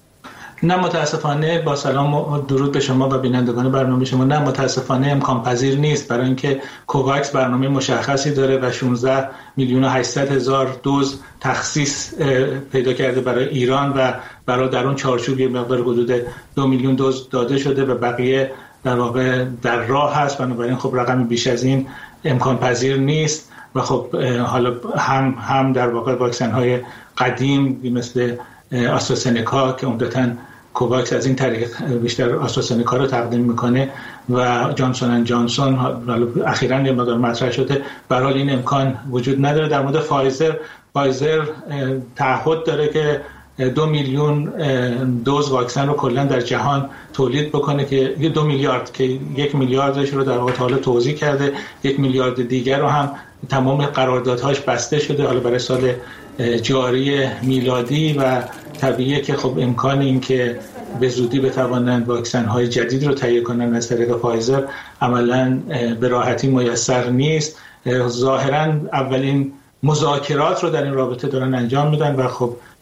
نه متاسفانه، با سلام و درود به شما و بینندگان برنامه شما، نه متاسفانه امکان پذیر نیست، برای اینکه کوواکس برنامه مشخصی داره و 16 میلیون و 800 هزار دوز تخصیص پیدا کرده برای ایران و برای در اون چارچوب یه مقدار حدود 2 میلیون دوز داده شده و بقیه در واقع در راه هست. بنابراین خب رقمی بیش از این امکان پذیر نیست و خب حالا هم در واقع واکسن های قدیم مثل آسترازنکا که عمدتاً کوواکس از این طریق بیشتر آسترازنکا رو تقدیم میکنه و جانسون اند جانسون اخیراً یه مقدار مطرح شده، برای این امکان وجود نداره. در مورد فایزر تعهد داره که 2 میلیون دوز واکسن رو کلا در جهان تولید بکنه که 2 میلیارد که 1 میلیاردش رو در واقع حالا توزیع کرده، 1 میلیارد دیگر رو هم تمام قراردادهاش بسته شده حالا برای سال جاری میلادی و طبیعیه که خب امکان این که به زودی بتوانند واکسن های جدید رو تهیه کنن از طریق فایزر عملاً به راحتی میسر نیست. ظاهراً اولین مذاکرات رو در این رابطه دارن انجام میدن و خب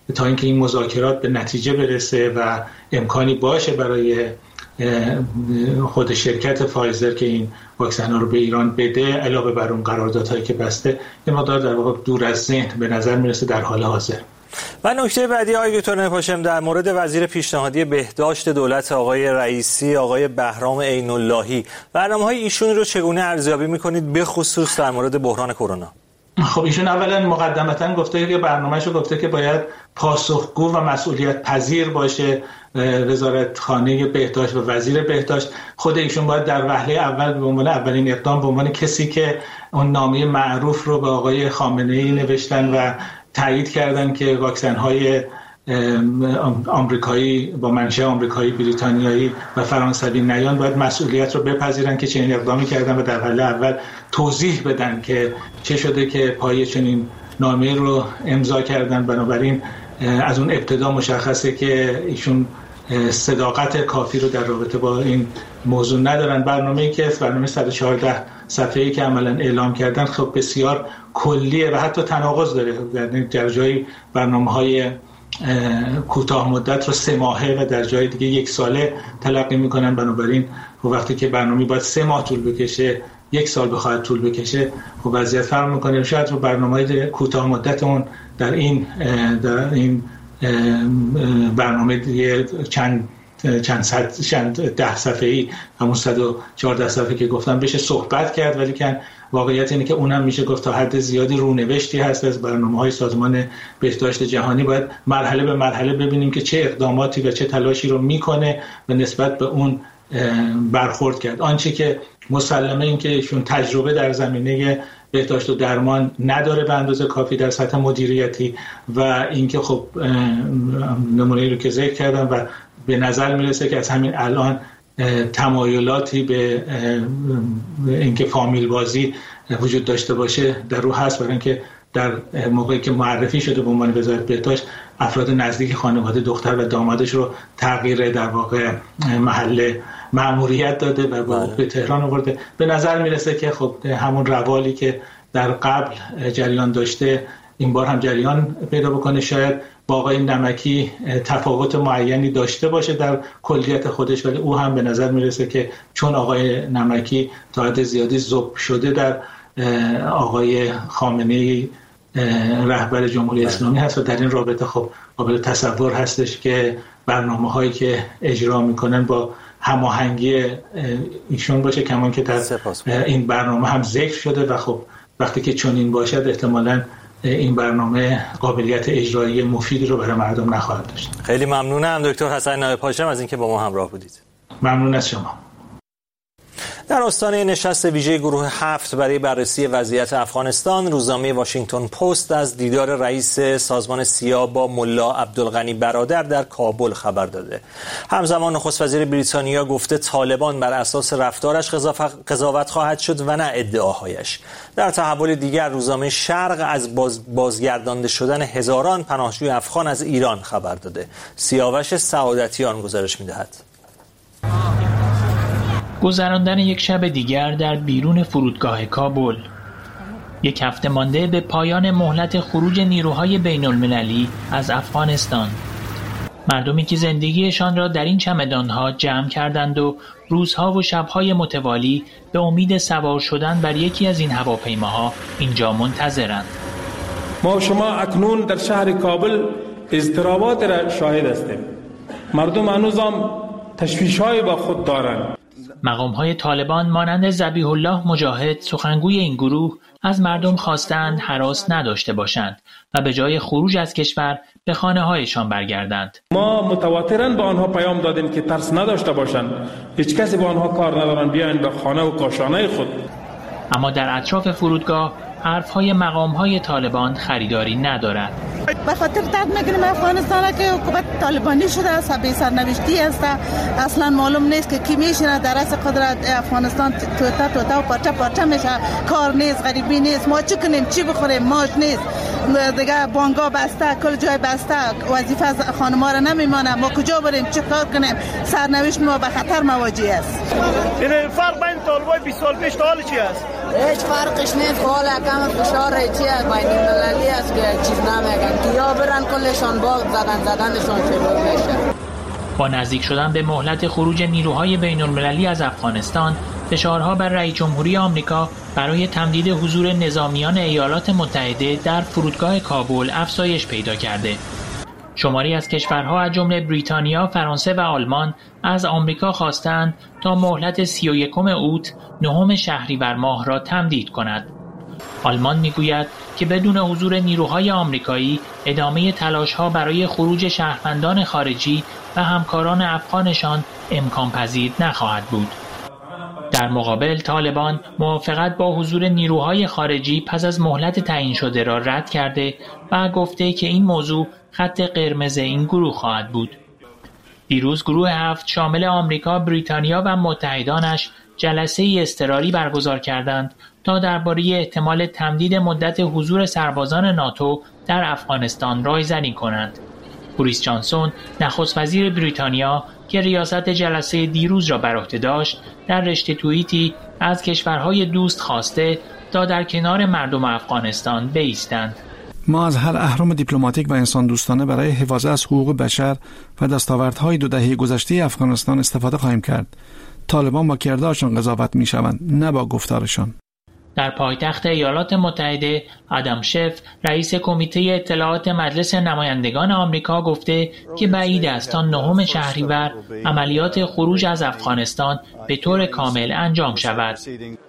تا اینکه این مذاکرات به نتیجه برسه و امکانی باشه برای خود شرکت فایزر که این واکسن ها رو به ایران بده، علاوه بر اون قراردادهایی که بسته، یه مقدار در واقع دور از ذهن به نظر میرسه در حال حاضر. و نکته بعدی آقای دکتر نپاشم در مورد وزیر پیشنهادی بهداشت دولت آقای رئیسی، آقای بهرام عین اللهی، برنامه‌های ایشون رو چگونه ارزیابی می‌کنید به خصوص در مورد بحران کرونا؟ خب ایشون اولا مقدمتاً گفته که برنامه‌شو گفته که باید پاسخگو و مسئولیت پذیر باشه وزارتخانه بهداشت و وزیر بهداشت. خود ایشون باید در وهله اول به عنوان اولین اقدام به عنوان کسی که اون نامه معروف رو به آقای خامنه‌ای نوشتن و تایید کردن که واکسن‌های آمریکایی با منشأ آمریکایی، بریتانیایی و فرانسوی نیان باید مسئولیت رو بپذیرن که چنین اقدامی کردن و در وهله اول توضیح بدن که چه شده که پای چنین نامه رو امضا کردن. بنابراین از اون ابتدا مشخصه که ایشون صداقت کافی رو در رابطه با این موضوع ندارن. برنامه‌ای که برنامه 114 صفحه‌ای که عملاً اعلام کردن خب بسیار کلیه و حتی تناقض داره. در جای برنامه‌های کوتاه مدت رو 3 ماهه و در جای دیگه 1 ساله تلقی میکنن. بنابراین وقتی که برنامه باید 3 ماه طول بکشه، 1 سال بخواد طول بکشه، خب وضعیت فرق میکنه. شاید رو برنامه‌های کوتاه مدتمون در این برنامه چند 10 صفحه‌ای، همون 114 صفحه که گفتم بشه صحبت کرد، ولی که واقعیت اینه که اونم میشه گفت تا حد زیادی رونوشتی هست از برنامه‌های سازمان بهداشت جهانی. باید مرحله به مرحله ببینیم که چه اقداماتی و چه تلاشی رو میکنه و نسبت به اون برخورد کرد. آنچه که مسلمه این که ایشون تجربه در زمینه بهداشت و درمان نداره به اندازه کافی در سطح مدیریتی و اینکه خب نمونه‌ای رو که ذکر کردم و به نظر میرسه که از همین الان تمایلاتی به اینکه فامیل بازی وجود داشته باشه در رو هست، برای اینکه در موقعی که معرفی شده به عنوان وزارت بهداشت افراد نزدیک خانواده دختر و دامادش رو تغییر در واقع محل مأموریت داده و به تهران آورده. به نظر میرسه که خب همون روالی که در قبل جریان داشته این بار هم جریان پیدا بکنه. شاید با آقای نمکی تفاوت معینی داشته باشه در کلیت خودش، ولی او هم به نظر میرسه که چون آقای نمکی تا حد زیادی ذوب شده در آقای خامنه‌ای رهبر جمهوری اسلامی هست و در این رابطه خب قابل تصور هستش که برنامه‌هایی که اجرا میکنن با هماهنگی ایشون باشه، کمان که در این برنامه هم ذکر شده و خب وقتی که چنین باشد احتمالاً این برنامه قابلیت اجرایی مفیدی رو برای مردم نخواهد داشت. خیلی ممنونم دکتر حسن نایب پاشم از اینکه با ما همراه بودید. ممنون از شما. در آستانه نشست ویژه گروه 7 برای بررسی وضعیت افغانستان، روزنامه واشنگتن پست از دیدار رئیس سازمان سیا با ملا عبدالغنی برادر در کابل خبر داده. همزمان نخست وزیر بریتانیا گفته طالبان بر اساس رفتارش قضاوت خواهد شد و نه ادعاهایش. در تحول دیگر روزنامه شرق از بازگردانده شدن هزاران پناهجوی افغان از ایران خبر داده. سیاوش سعادتیان گزارش می‌دهد. گذراندن یک شب دیگر در بیرون فرودگاه کابل. 1 هفته مانده به پایان مهلت خروج نیروهای بین المللی از افغانستان. مردمی که زندگیشان را در این چمدانها جمع کردند و روزها و شبهای متوالی به امید سوار شدن بر یکی از این هواپیماها اینجا منتظرند. ما شما اکنون در شهر کابل اضطرابات را شاهد هستیم. مردم هنوز هم تشویش‌های با خود دارند. مقام‌های طالبان مانند ذبیح الله مجاهد سخنگوی این گروه از مردم خواستند هراس نداشته باشند و به جای خروج از کشور به خانه‌هایشان برگردند. ما متواتراً به آنها پیام دادیم که ترس نداشته باشند. هیچ کسی با آنها کار ندارند، بیاین به خانه و کاشانه خود. اما در اطراف فرودگاه حرف‌های مقام‌های طالبان خریداری ندارد. به خاطر درد می‌گیریم افغانستان که حکومت طالبانی شده است، بی سرنوشتی است، اصلا معلوم نیست که کی میشینه در رأس قدرت افغانستان. توتا و پاچه میشه، کار نیست، غریبی نیست، ما چی کنیم، چی بخوریم، ماش نیست دیگه، بانگا بسته، کل جای بسته، وظیفه از خانم‌ها را نمیمانه، ما کجا بریم، چی کار کنیم، سرنوشت ما به خطر مواجه است. این فرق بین طالبای 20 سال پیش تا حال چی است؟ هیچ فرقش نیست. حالا کم فشار چی بین المللی است که چیز نمیگن که یا برن کلشان باغ زدنشان شروع میشه. با نزدیک شدن به مهلت خروج نیروهای بین المللی از افغانستان، فشارها بر رئیس جمهوری آمریکا برای تمدید حضور نظامیان ایالات متحده در فرودگاه کابل افزایش پیدا کرده. شماری از کشورها از جمله بریتانیا، فرانسه و آلمان از آمریکا خواستند تا مهلت 31 اوت 9 شهریور ماه را تمدید کند. آلمان میگوید که بدون حضور نیروهای آمریکایی ادامه تلاش‌ها برای خروج شهروندان خارجی و همکاران افغانشان امکان پذیر نخواهد بود. در مقابل طالبان موافقت با حضور نیروهای خارجی پس از مهلت تعیین شده را رد کرده و گفته که این موضوع خط قرمز این گروه خواهد بود. دیروز گروه 7 شامل آمریکا، بریتانیا و متحدانش جلسه اضطراری برگزار کردند تا درباره احتمال تمدید مدت حضور سربازان ناتو در افغانستان رایزنی کنند. بوریس جانسون، نخست وزیر بریتانیا که ریاست جلسه دیروز را بر عهده داشت، در رشته توییتی از کشورهای دوست خواسته تا در کنار مردم افغانستان بایستند. ما از هر اهرم دیپلماتیک و انسان دوستانه برای حفاظت از حقوق بشر و دستاوردهای 2 دهه گذشته افغانستان استفاده خواهیم کرد. طالبان با کردارشان قضاوت می‌شوند، نه با گفتارشان. در پایتخت ایالات متحده، آدم شف، رئیس کمیته اطلاعات مجلس نمایندگان آمریکا گفته که بعید است تا 9 شهریور عملیات خروج از افغانستان به طور کامل انجام شود.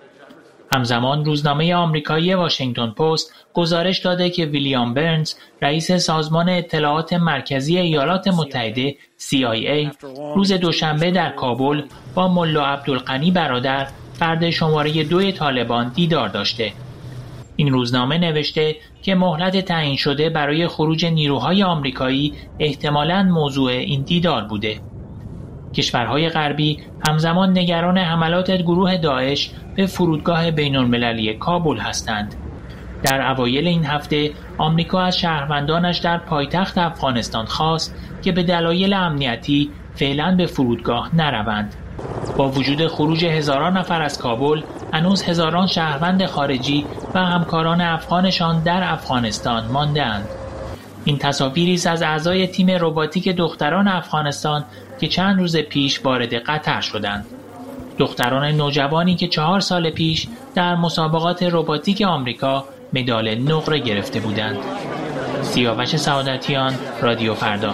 همزمان روزنامه آمریکایی واشنگتن پست گزارش داده که ویلیام برنز، رئیس سازمان اطلاعات مرکزی ایالات متحده CIA، روز دوشنبه در کابل با ملا عبدالغنی برادر، فرد شماره 2 طالبان دیدار داشته. این روزنامه نوشته که مهلت تعیین شده برای خروج نیروهای آمریکایی احتمالاً موضوع این دیدار بوده. کشورهای غربی همزمان نگران حملات گروه داعش به فرودگاه بین‌المللی کابل هستند. در اوایل این هفته آمریکا از شهروندانش در پایتخت افغانستان خواست که به دلایل امنیتی فعلاً به فرودگاه نروند. با وجود خروج هزاران نفر از کابل، هنوز هزاران شهروند خارجی و همکاران افغانشان در افغانستان مانده‌اند. این تصاویری است از اعضای تیم رباتیک دختران افغانستان که چند روز پیش وارد قطر شدند. دختران نوجوانی که 4 سال پیش در مسابقات رباتیک آمریکا مدال نقره گرفته بودند. سیاوش سعادتیان، رادیو فردا.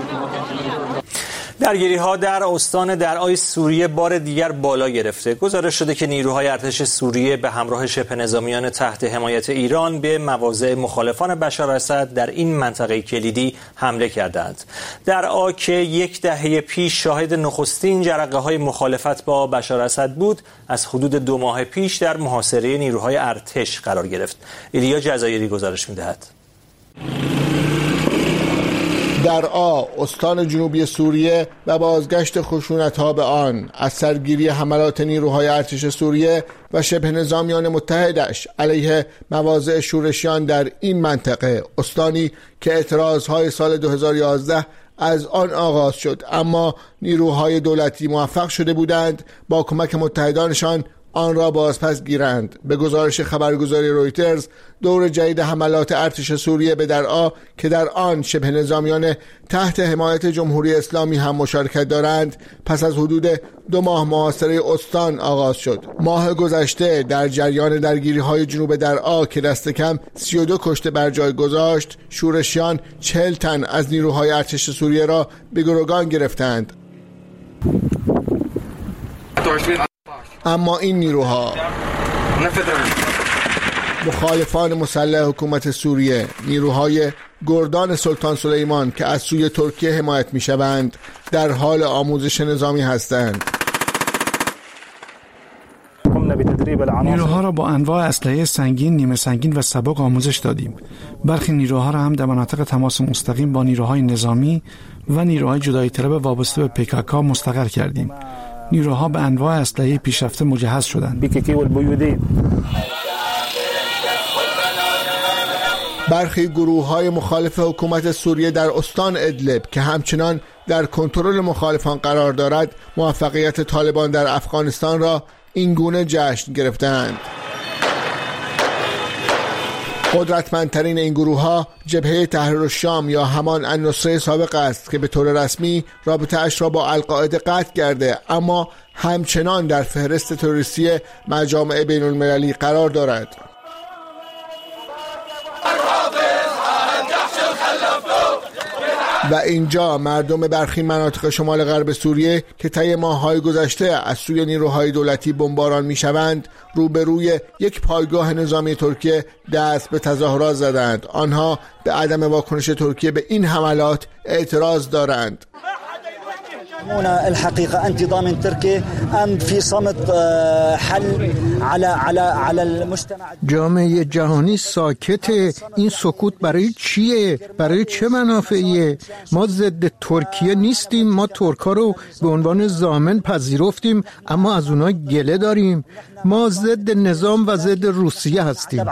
درگیری‌ها در استان درعای سوریه بار دیگر بالا گرفته. گزارش شده که نیروهای ارتش سوریه به همراه شبه نظامیان تحت حمایت ایران به مواضع مخالفان بشار اسد در این منطقه کلیدی حمله کردند. درعا که 1 دهه پیش شاهد نخستین جرقه‌های مخالفت با بشار اسد بود، از حدود 2 ماه پیش در محاصره نیروهای ارتش قرار گرفت. ایلیا جزایری گزارش می‌دهد. درعا، استان جنوبی سوریه و بازگشت خشونت‌ها به آن از سرگیری حملات نیروهای ارتش سوریه و شبه نظامیان متحدش علیه مواضع شورشیان در این منطقه، استانی که اعتراضهای سال 2011 از آن آغاز شد، اما نیروهای دولتی موفق شده بودند با کمک متحدانشان آن را بازپس گیرند. به گزارش خبرگزاری رویترز، دور جدید حملات ارتش سوریه به درعا که در آن شبه نظامیان تحت حمایت جمهوری اسلامی هم مشارکت دارند، پس از حدود 2 ماه محاصره استان آغاز شد. ماه گذشته در جریان درگیری‌های جنوب درعا که دست کم 32 کشته بر جای گذاشت، شورشیان 40 تن از نیروهای ارتش سوریه را به گروگان گرفتند. اما این نیروها، مخالفان مسلح حکومت سوریه، نیروهای گردان سلطان سلیمان که از سوی ترکیه حمایت می‌شوند، در حال آموزش نظامی هستند. نیروها را با انواع اسلحه سنگین، نیمه سنگین و سبک آموزش دادیم. برخی نیروها را هم در مناطق تماس مستقیم با نیروهای نظامی و نیروهای جدایی طلب وابسته به PKK مستقر کردیم. نیروها به انواع اسلحه پیشرفته مجهز شدند. برخی گروه‌های مخالف حکومت سوریه در استان ادلب که همچنان در کنترل مخالفان قرار دارد، موفقیت طالبان در افغانستان را این گونه جشن گرفتند. قدرتمندترین این گروه ها جبهه تحریر الشام یا همان النصره سابق است که به طور رسمی رابطه اش را با القاعده قطع کرده، اما همچنان در فهرست تروریستی مجامع بین المللی قرار دارد. و اینجا مردم برخی مناطق شمال غرب سوریه که طی ماه‌های گذشته از سوی نیروهای دولتی بمباران می‌شوند روبروی یک پایگاه نظامی ترکیه دست به تظاهرات زدند. آنها به عدم واکنش ترکیه به این حملات اعتراض دارند. الحقيقة أنت ضامن تركيا أم في صمت حل على المجتمع. جامعه جهانی ساکته. این سکوت برای چیه؟ برای چه منافعیه؟ ما ضد ترکیه نیستیم. ما ترک‌ها رو به عنوان ضامن پذیرفتیم، اما از اونها گله داریم. ما ضد نظام و ضد روسیه هستیم.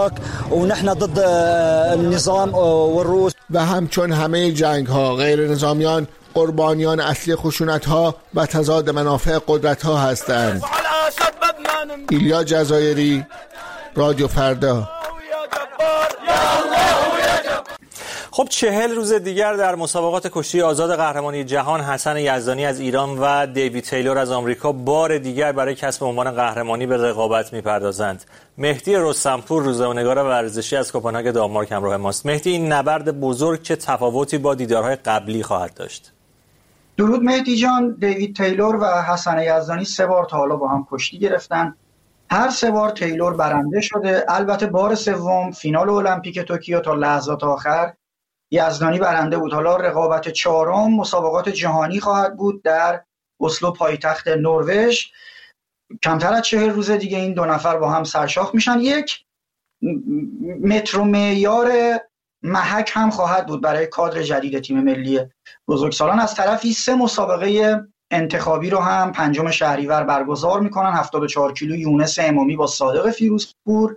و همچون همه جنگ‌ها غیر نظامیان قربانیان اصلی خشونت‌ها و تضاد منافع قدرت‌ها هستند. ایلیا جزایری، رادیو فردا. خب 40 روز دیگر در مسابقات کشتی آزاد قهرمانی جهان حسن یزدانی از ایران و دیوید تیلور از آمریکا بار دیگر برای کسب عنوان قهرمانی به رقابت می‌پردازند. مهدی رستمپور، روزنامه‌نگار ورزشی از کوپنهاگ دانمارک همراه ماست. مهدی، این نبرد بزرگ چه تفاوتی با دیدارهای قبلی خواهد داشت؟ درود مهدی جان. دیوید تیلور و حسن یزدانی 3 بار تا حالا با هم کشتی گرفتن. هر 3 بار تیلور برنده شده. البته بار سوم فینال المپیک توکیو تا لحظات آخر یزدانی برنده بود. حالا رقابت 4م مسابقات جهانی خواهد بود در اسلو پایتخت نروژ. کمتر از 40 روز دیگه این 2 نفر با هم سرشاخ میشن. یک متر و معیار محک هم خواهد بود برای کادر جدید تیم ملی بزرگسالان. از طرفی 3 مسابقه انتخابی رو هم 5 شهریور برگزار میکنن. 74 کیلو یونس امامی با صادق فیروزپور،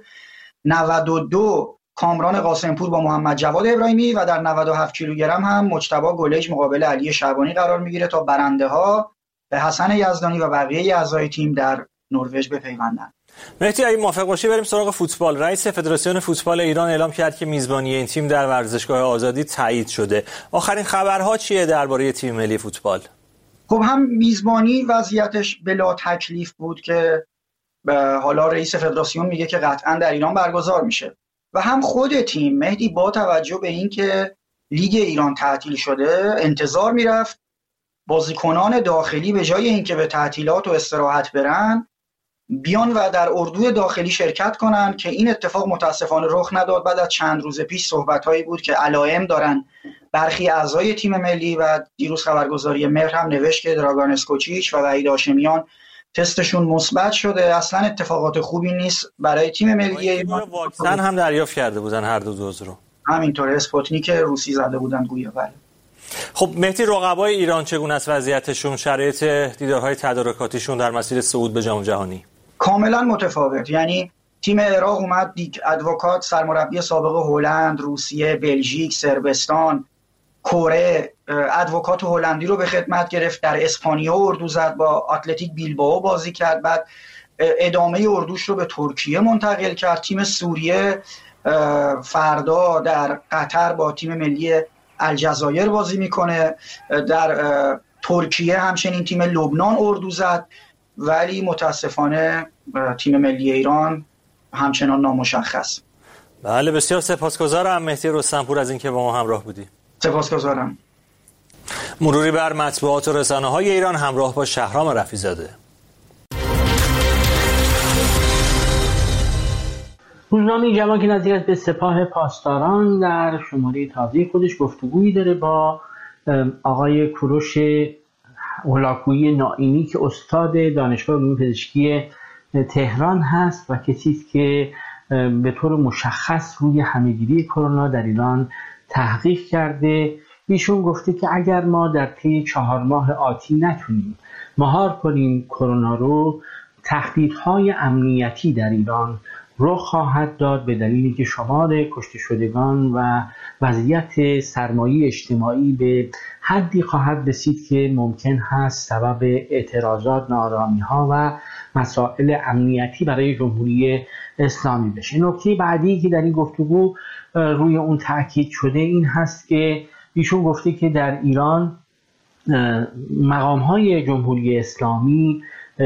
92 کامران قاسمپور با محمد جواد ابراهیمی و در 97 کیلوگرم هم مجتبی گلیج مقابل علی شعبانی قرار میگیره تا برنده ها به حسن یزدانی و بقیه اعضای تیم در نروژ بپیوندند. مهدی، اگه موافق باشی بریم سراغ فوتبال. رئیس فدراسیون فوتبال ایران اعلام کرد که میزبانی این تیم در ورزشگاه آزادی تایید شده. آخرین خبرها چیه درباره تیم ملی فوتبال؟ خب هم میزبانی وضعیتش بلا تکلیف بود که حالا رئیس فدراسیون میگه که قطعا در ایران برگزار میشه و هم خود تیم مهدی با توجه به این که لیگ ایران تعطیل شده انتظار میرفت بازیکنان داخلی به جای اینکه به تعطیلات و استراحت برن بیان و در اردوی داخلی شرکت کنن که این اتفاق متاسفانه رخ نداد. بعد از چند روز پیش صحبت‌هایی بود که علائم دارن برخی اعضای تیم ملی و دیروز خبرگزاری مهر هم نوشت که دراگان اسکوچیچ و وحید هاشمیان تستشون مثبت شده. اصلا اتفاقات خوبی نیست برای تیم ملی ایران. واکسن هم دریافت کرده بودن هر دو دوز رو. همینطوره، اسپوتنیک روسی زده بودن گویا. بله. خب مهدی، رقبای ایران چگونه است وضعیتشون؟ شرایط دیدارهای تدارکاتیشون در مسیر صعود به جام جهانی؟ کاملا متفاوت. یعنی تیم عراق اومد، ادوکات سرمربی سابق هلند، روسیه، بلژیک، صربستان، کره، ادوکات هلندی رو به خدمت گرفت. در اسپانیا اردو زد، با اتلتیک بیلبائو بازی کرد، بعد ادامه اردوش رو به ترکیه منتقل کرد. تیم سوریه فردا در قطر با تیم ملی الجزایر بازی میکنه. در ترکیه همچنین تیم لبنان اردو زد، ولی متاسفانه تیم ملی ایران همچنان نامشخص. بله، بسیار سپاسگزارم مهدی رستمپور از اینکه با ما همراه بودی. سپاسگزارم. مروری بر مطبوعات و رسانه‌های ایران همراه با شهرام رفیع‌زاده. روزنامه جوان که نزدیک به سپاه پاسداران در شماره تازه خودش گفتگویی داره با آقای کوروش هولاکویی نائینی که استاد دانشگاه علوم پزشکی تهران هست و کسی است که به طور مشخص روی همه‌گیری کرونا در ایران تحقیق کرده. ایشون گفته که اگر ما در طی 4 ماه آتی نتونیم مهار کنیم کرونا رو، تهدیدهای امنیتی در ایران رخ خواهد داد، به دلیلی که شمار کشته شدگان و وضعیت سرمایه اجتماعی به حدی خواهد رسید که ممکن هست سبب اعتراضات، ناآرامی‌ها و مسائل امنیتی برای جمهوری اسلامی بشه. نکته بعدی که در این گفتگو روی اون تاکید شده این هست که ایشون گفته که در ایران مقام‌های جمهوری اسلامی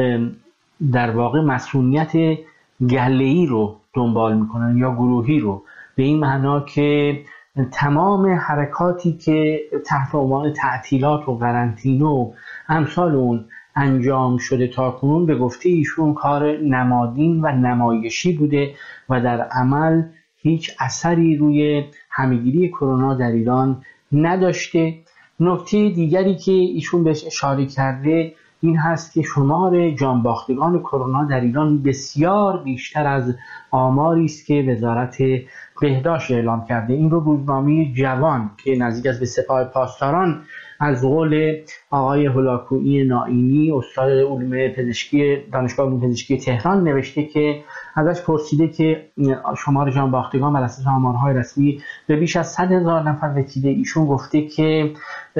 در واقع مسئولیت گله‌ای رو دنبال میکنن یا گروهی رو، به این معنا که تمام حرکاتی که تحت عنوان تعطیلات و قرنطینه و امثال اون انجام شده تاکنون به گفته ایشون کار نمادین و نمایشی بوده و در عمل هیچ اثری روی همه‌گیری کرونا در ایران نداشته. نکته دیگری که ایشون بهش اشاره کرده این هست که شمار جانباختگان کرونا در ایران بسیار بیشتر از آماری است که وزارت بهداشت اعلام کرده. این رو روزنامه جوان که نزدیک است به سپاه پاسداران از قول آقای هولاکویی نائینی استاد علوم پزشکی دانشگاه علوم پزشکی تهران نوشته که ازش پرسیده که شمار جانباختگان بر اساس آمارهای رسمی به بیش از 100,000 نفر رسیده. ایشون گفته که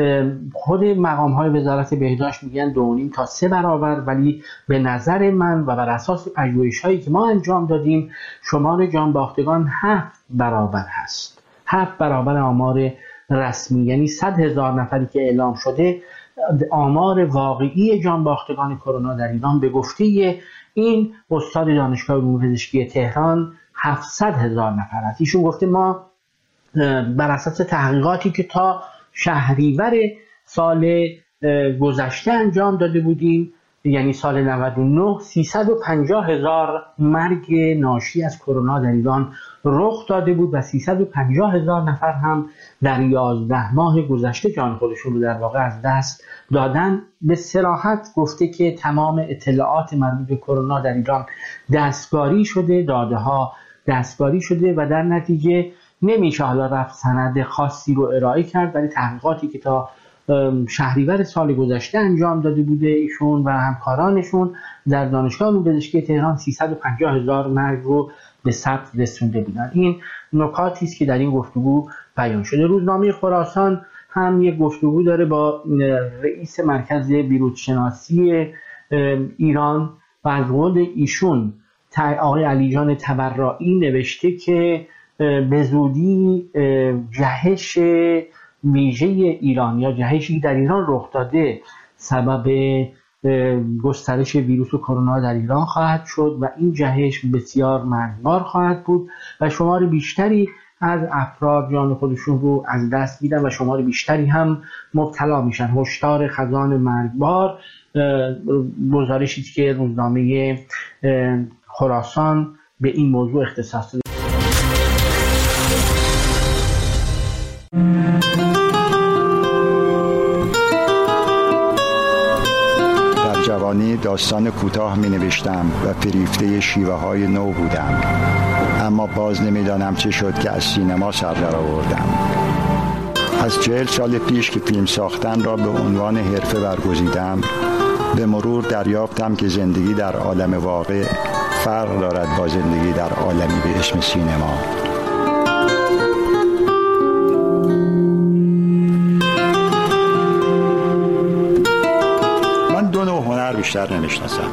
خود مقام‌های وزارت بهداشت میگن 2.5 تا 3 برابر، ولی به نظر من و بر اساس پژوهش‌هایی که ما انجام دادیم شمار جانباختگان 7 برابر هست. 7 برابر آمار رسمی، یعنی 100,000 نفری که اعلام شده آمار واقعی جانباختگان کرونا در ایران به گفته این استاد دانشگاه علوم پزشکی تهران 700,000 نفر است. ایشون گفته ما بر اساس تحقیقاتی که تا شهریور سال گذشته انجام داده بودیم، یعنی سال 99، 350,000 مرگ ناشی از کرونا در ایران رخ داده بود و 350,000 نفر هم در 11 ماه گذشته جان خودشون رو در واقع از دست دادن. به صراحت گفته که تمام اطلاعات مربوط به کرونا در ایران دستکاری شده، داده ها دستکاری شده و در نتیجه نمیشه حالا رفت سند خاصی رو ارائه کرد، ولی تحقیقاتی که تا شهریور سال گذشته انجام داده بوده ایشون و همکارانشون در دانشگاه علوم پزشکی تهران 350,000 مرگ رو به ثبت رسونده بودن. این نکاتی است که در این گفتگو بیان شده. روزنامه خراسان هم یک گفتگو داره با رئیس مرکز ویروسشناسی ایران و از قول ایشون آقای علیجان تبرایی نوشته که به زودی جهش ویژه ایران یا جهشی در ایران رخ داده سبب گسترش ویروس کرونا در ایران خواهد شد و این جهش بسیار مرگبار خواهد بود و شمار بیشتری از افراد جان خودشون رو از دست میدن و شمار بیشتری هم مبتلا میشن. هشدار خزان مرگبار، گزارشی که روزنامه خراسان به این موضوع اختصاص داده. داستان کوتاه می نوشتم و فریفته شیوه های نو بودم، اما باز نمیدانم چه شد که از سینما سر در آوردم. از 40 سال پیش که فیلم ساختن را به عنوان حرفه برگزیدم، به مرور دریافتم که زندگی در عالم واقع فرق دارد با زندگی در عالمی به اسم سینما. بیشتر نمیشناسم.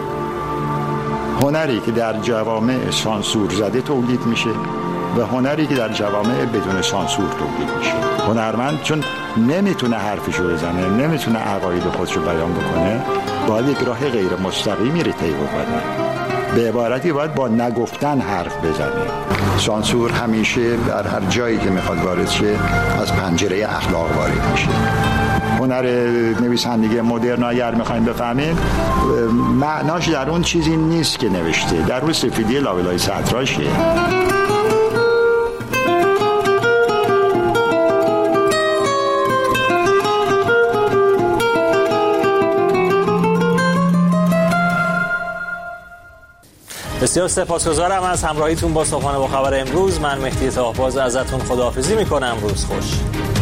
هنری که در جوامع سانسور زده تولید میشه و هنری که در جوامع بدون سانسور تولید میشه. هنرمند چون نمیتونه حرفشو بزنه، نمیتونه عقاید خودشو بیان بکنه، باید یک راه غیر مستقیمی رو طی بکنه. به عبارتی باید با نگفتن حرف بزنه. سانسور همیشه در هر جایی که میخواد وارد شه از پنجره اخلاق وارد میشه. هنر نویسندگی مدرن اگر میخوایم بفهمیم معناش در اون چیزی نیست که نوشته، در اون سفیدی لابلای سطراشه. بسیار سپاسگزارم از همراهیتون با صبحانه با خبر امروز. من مهدی تاهباز ازتون خداحافظی میکنم. روز خوش.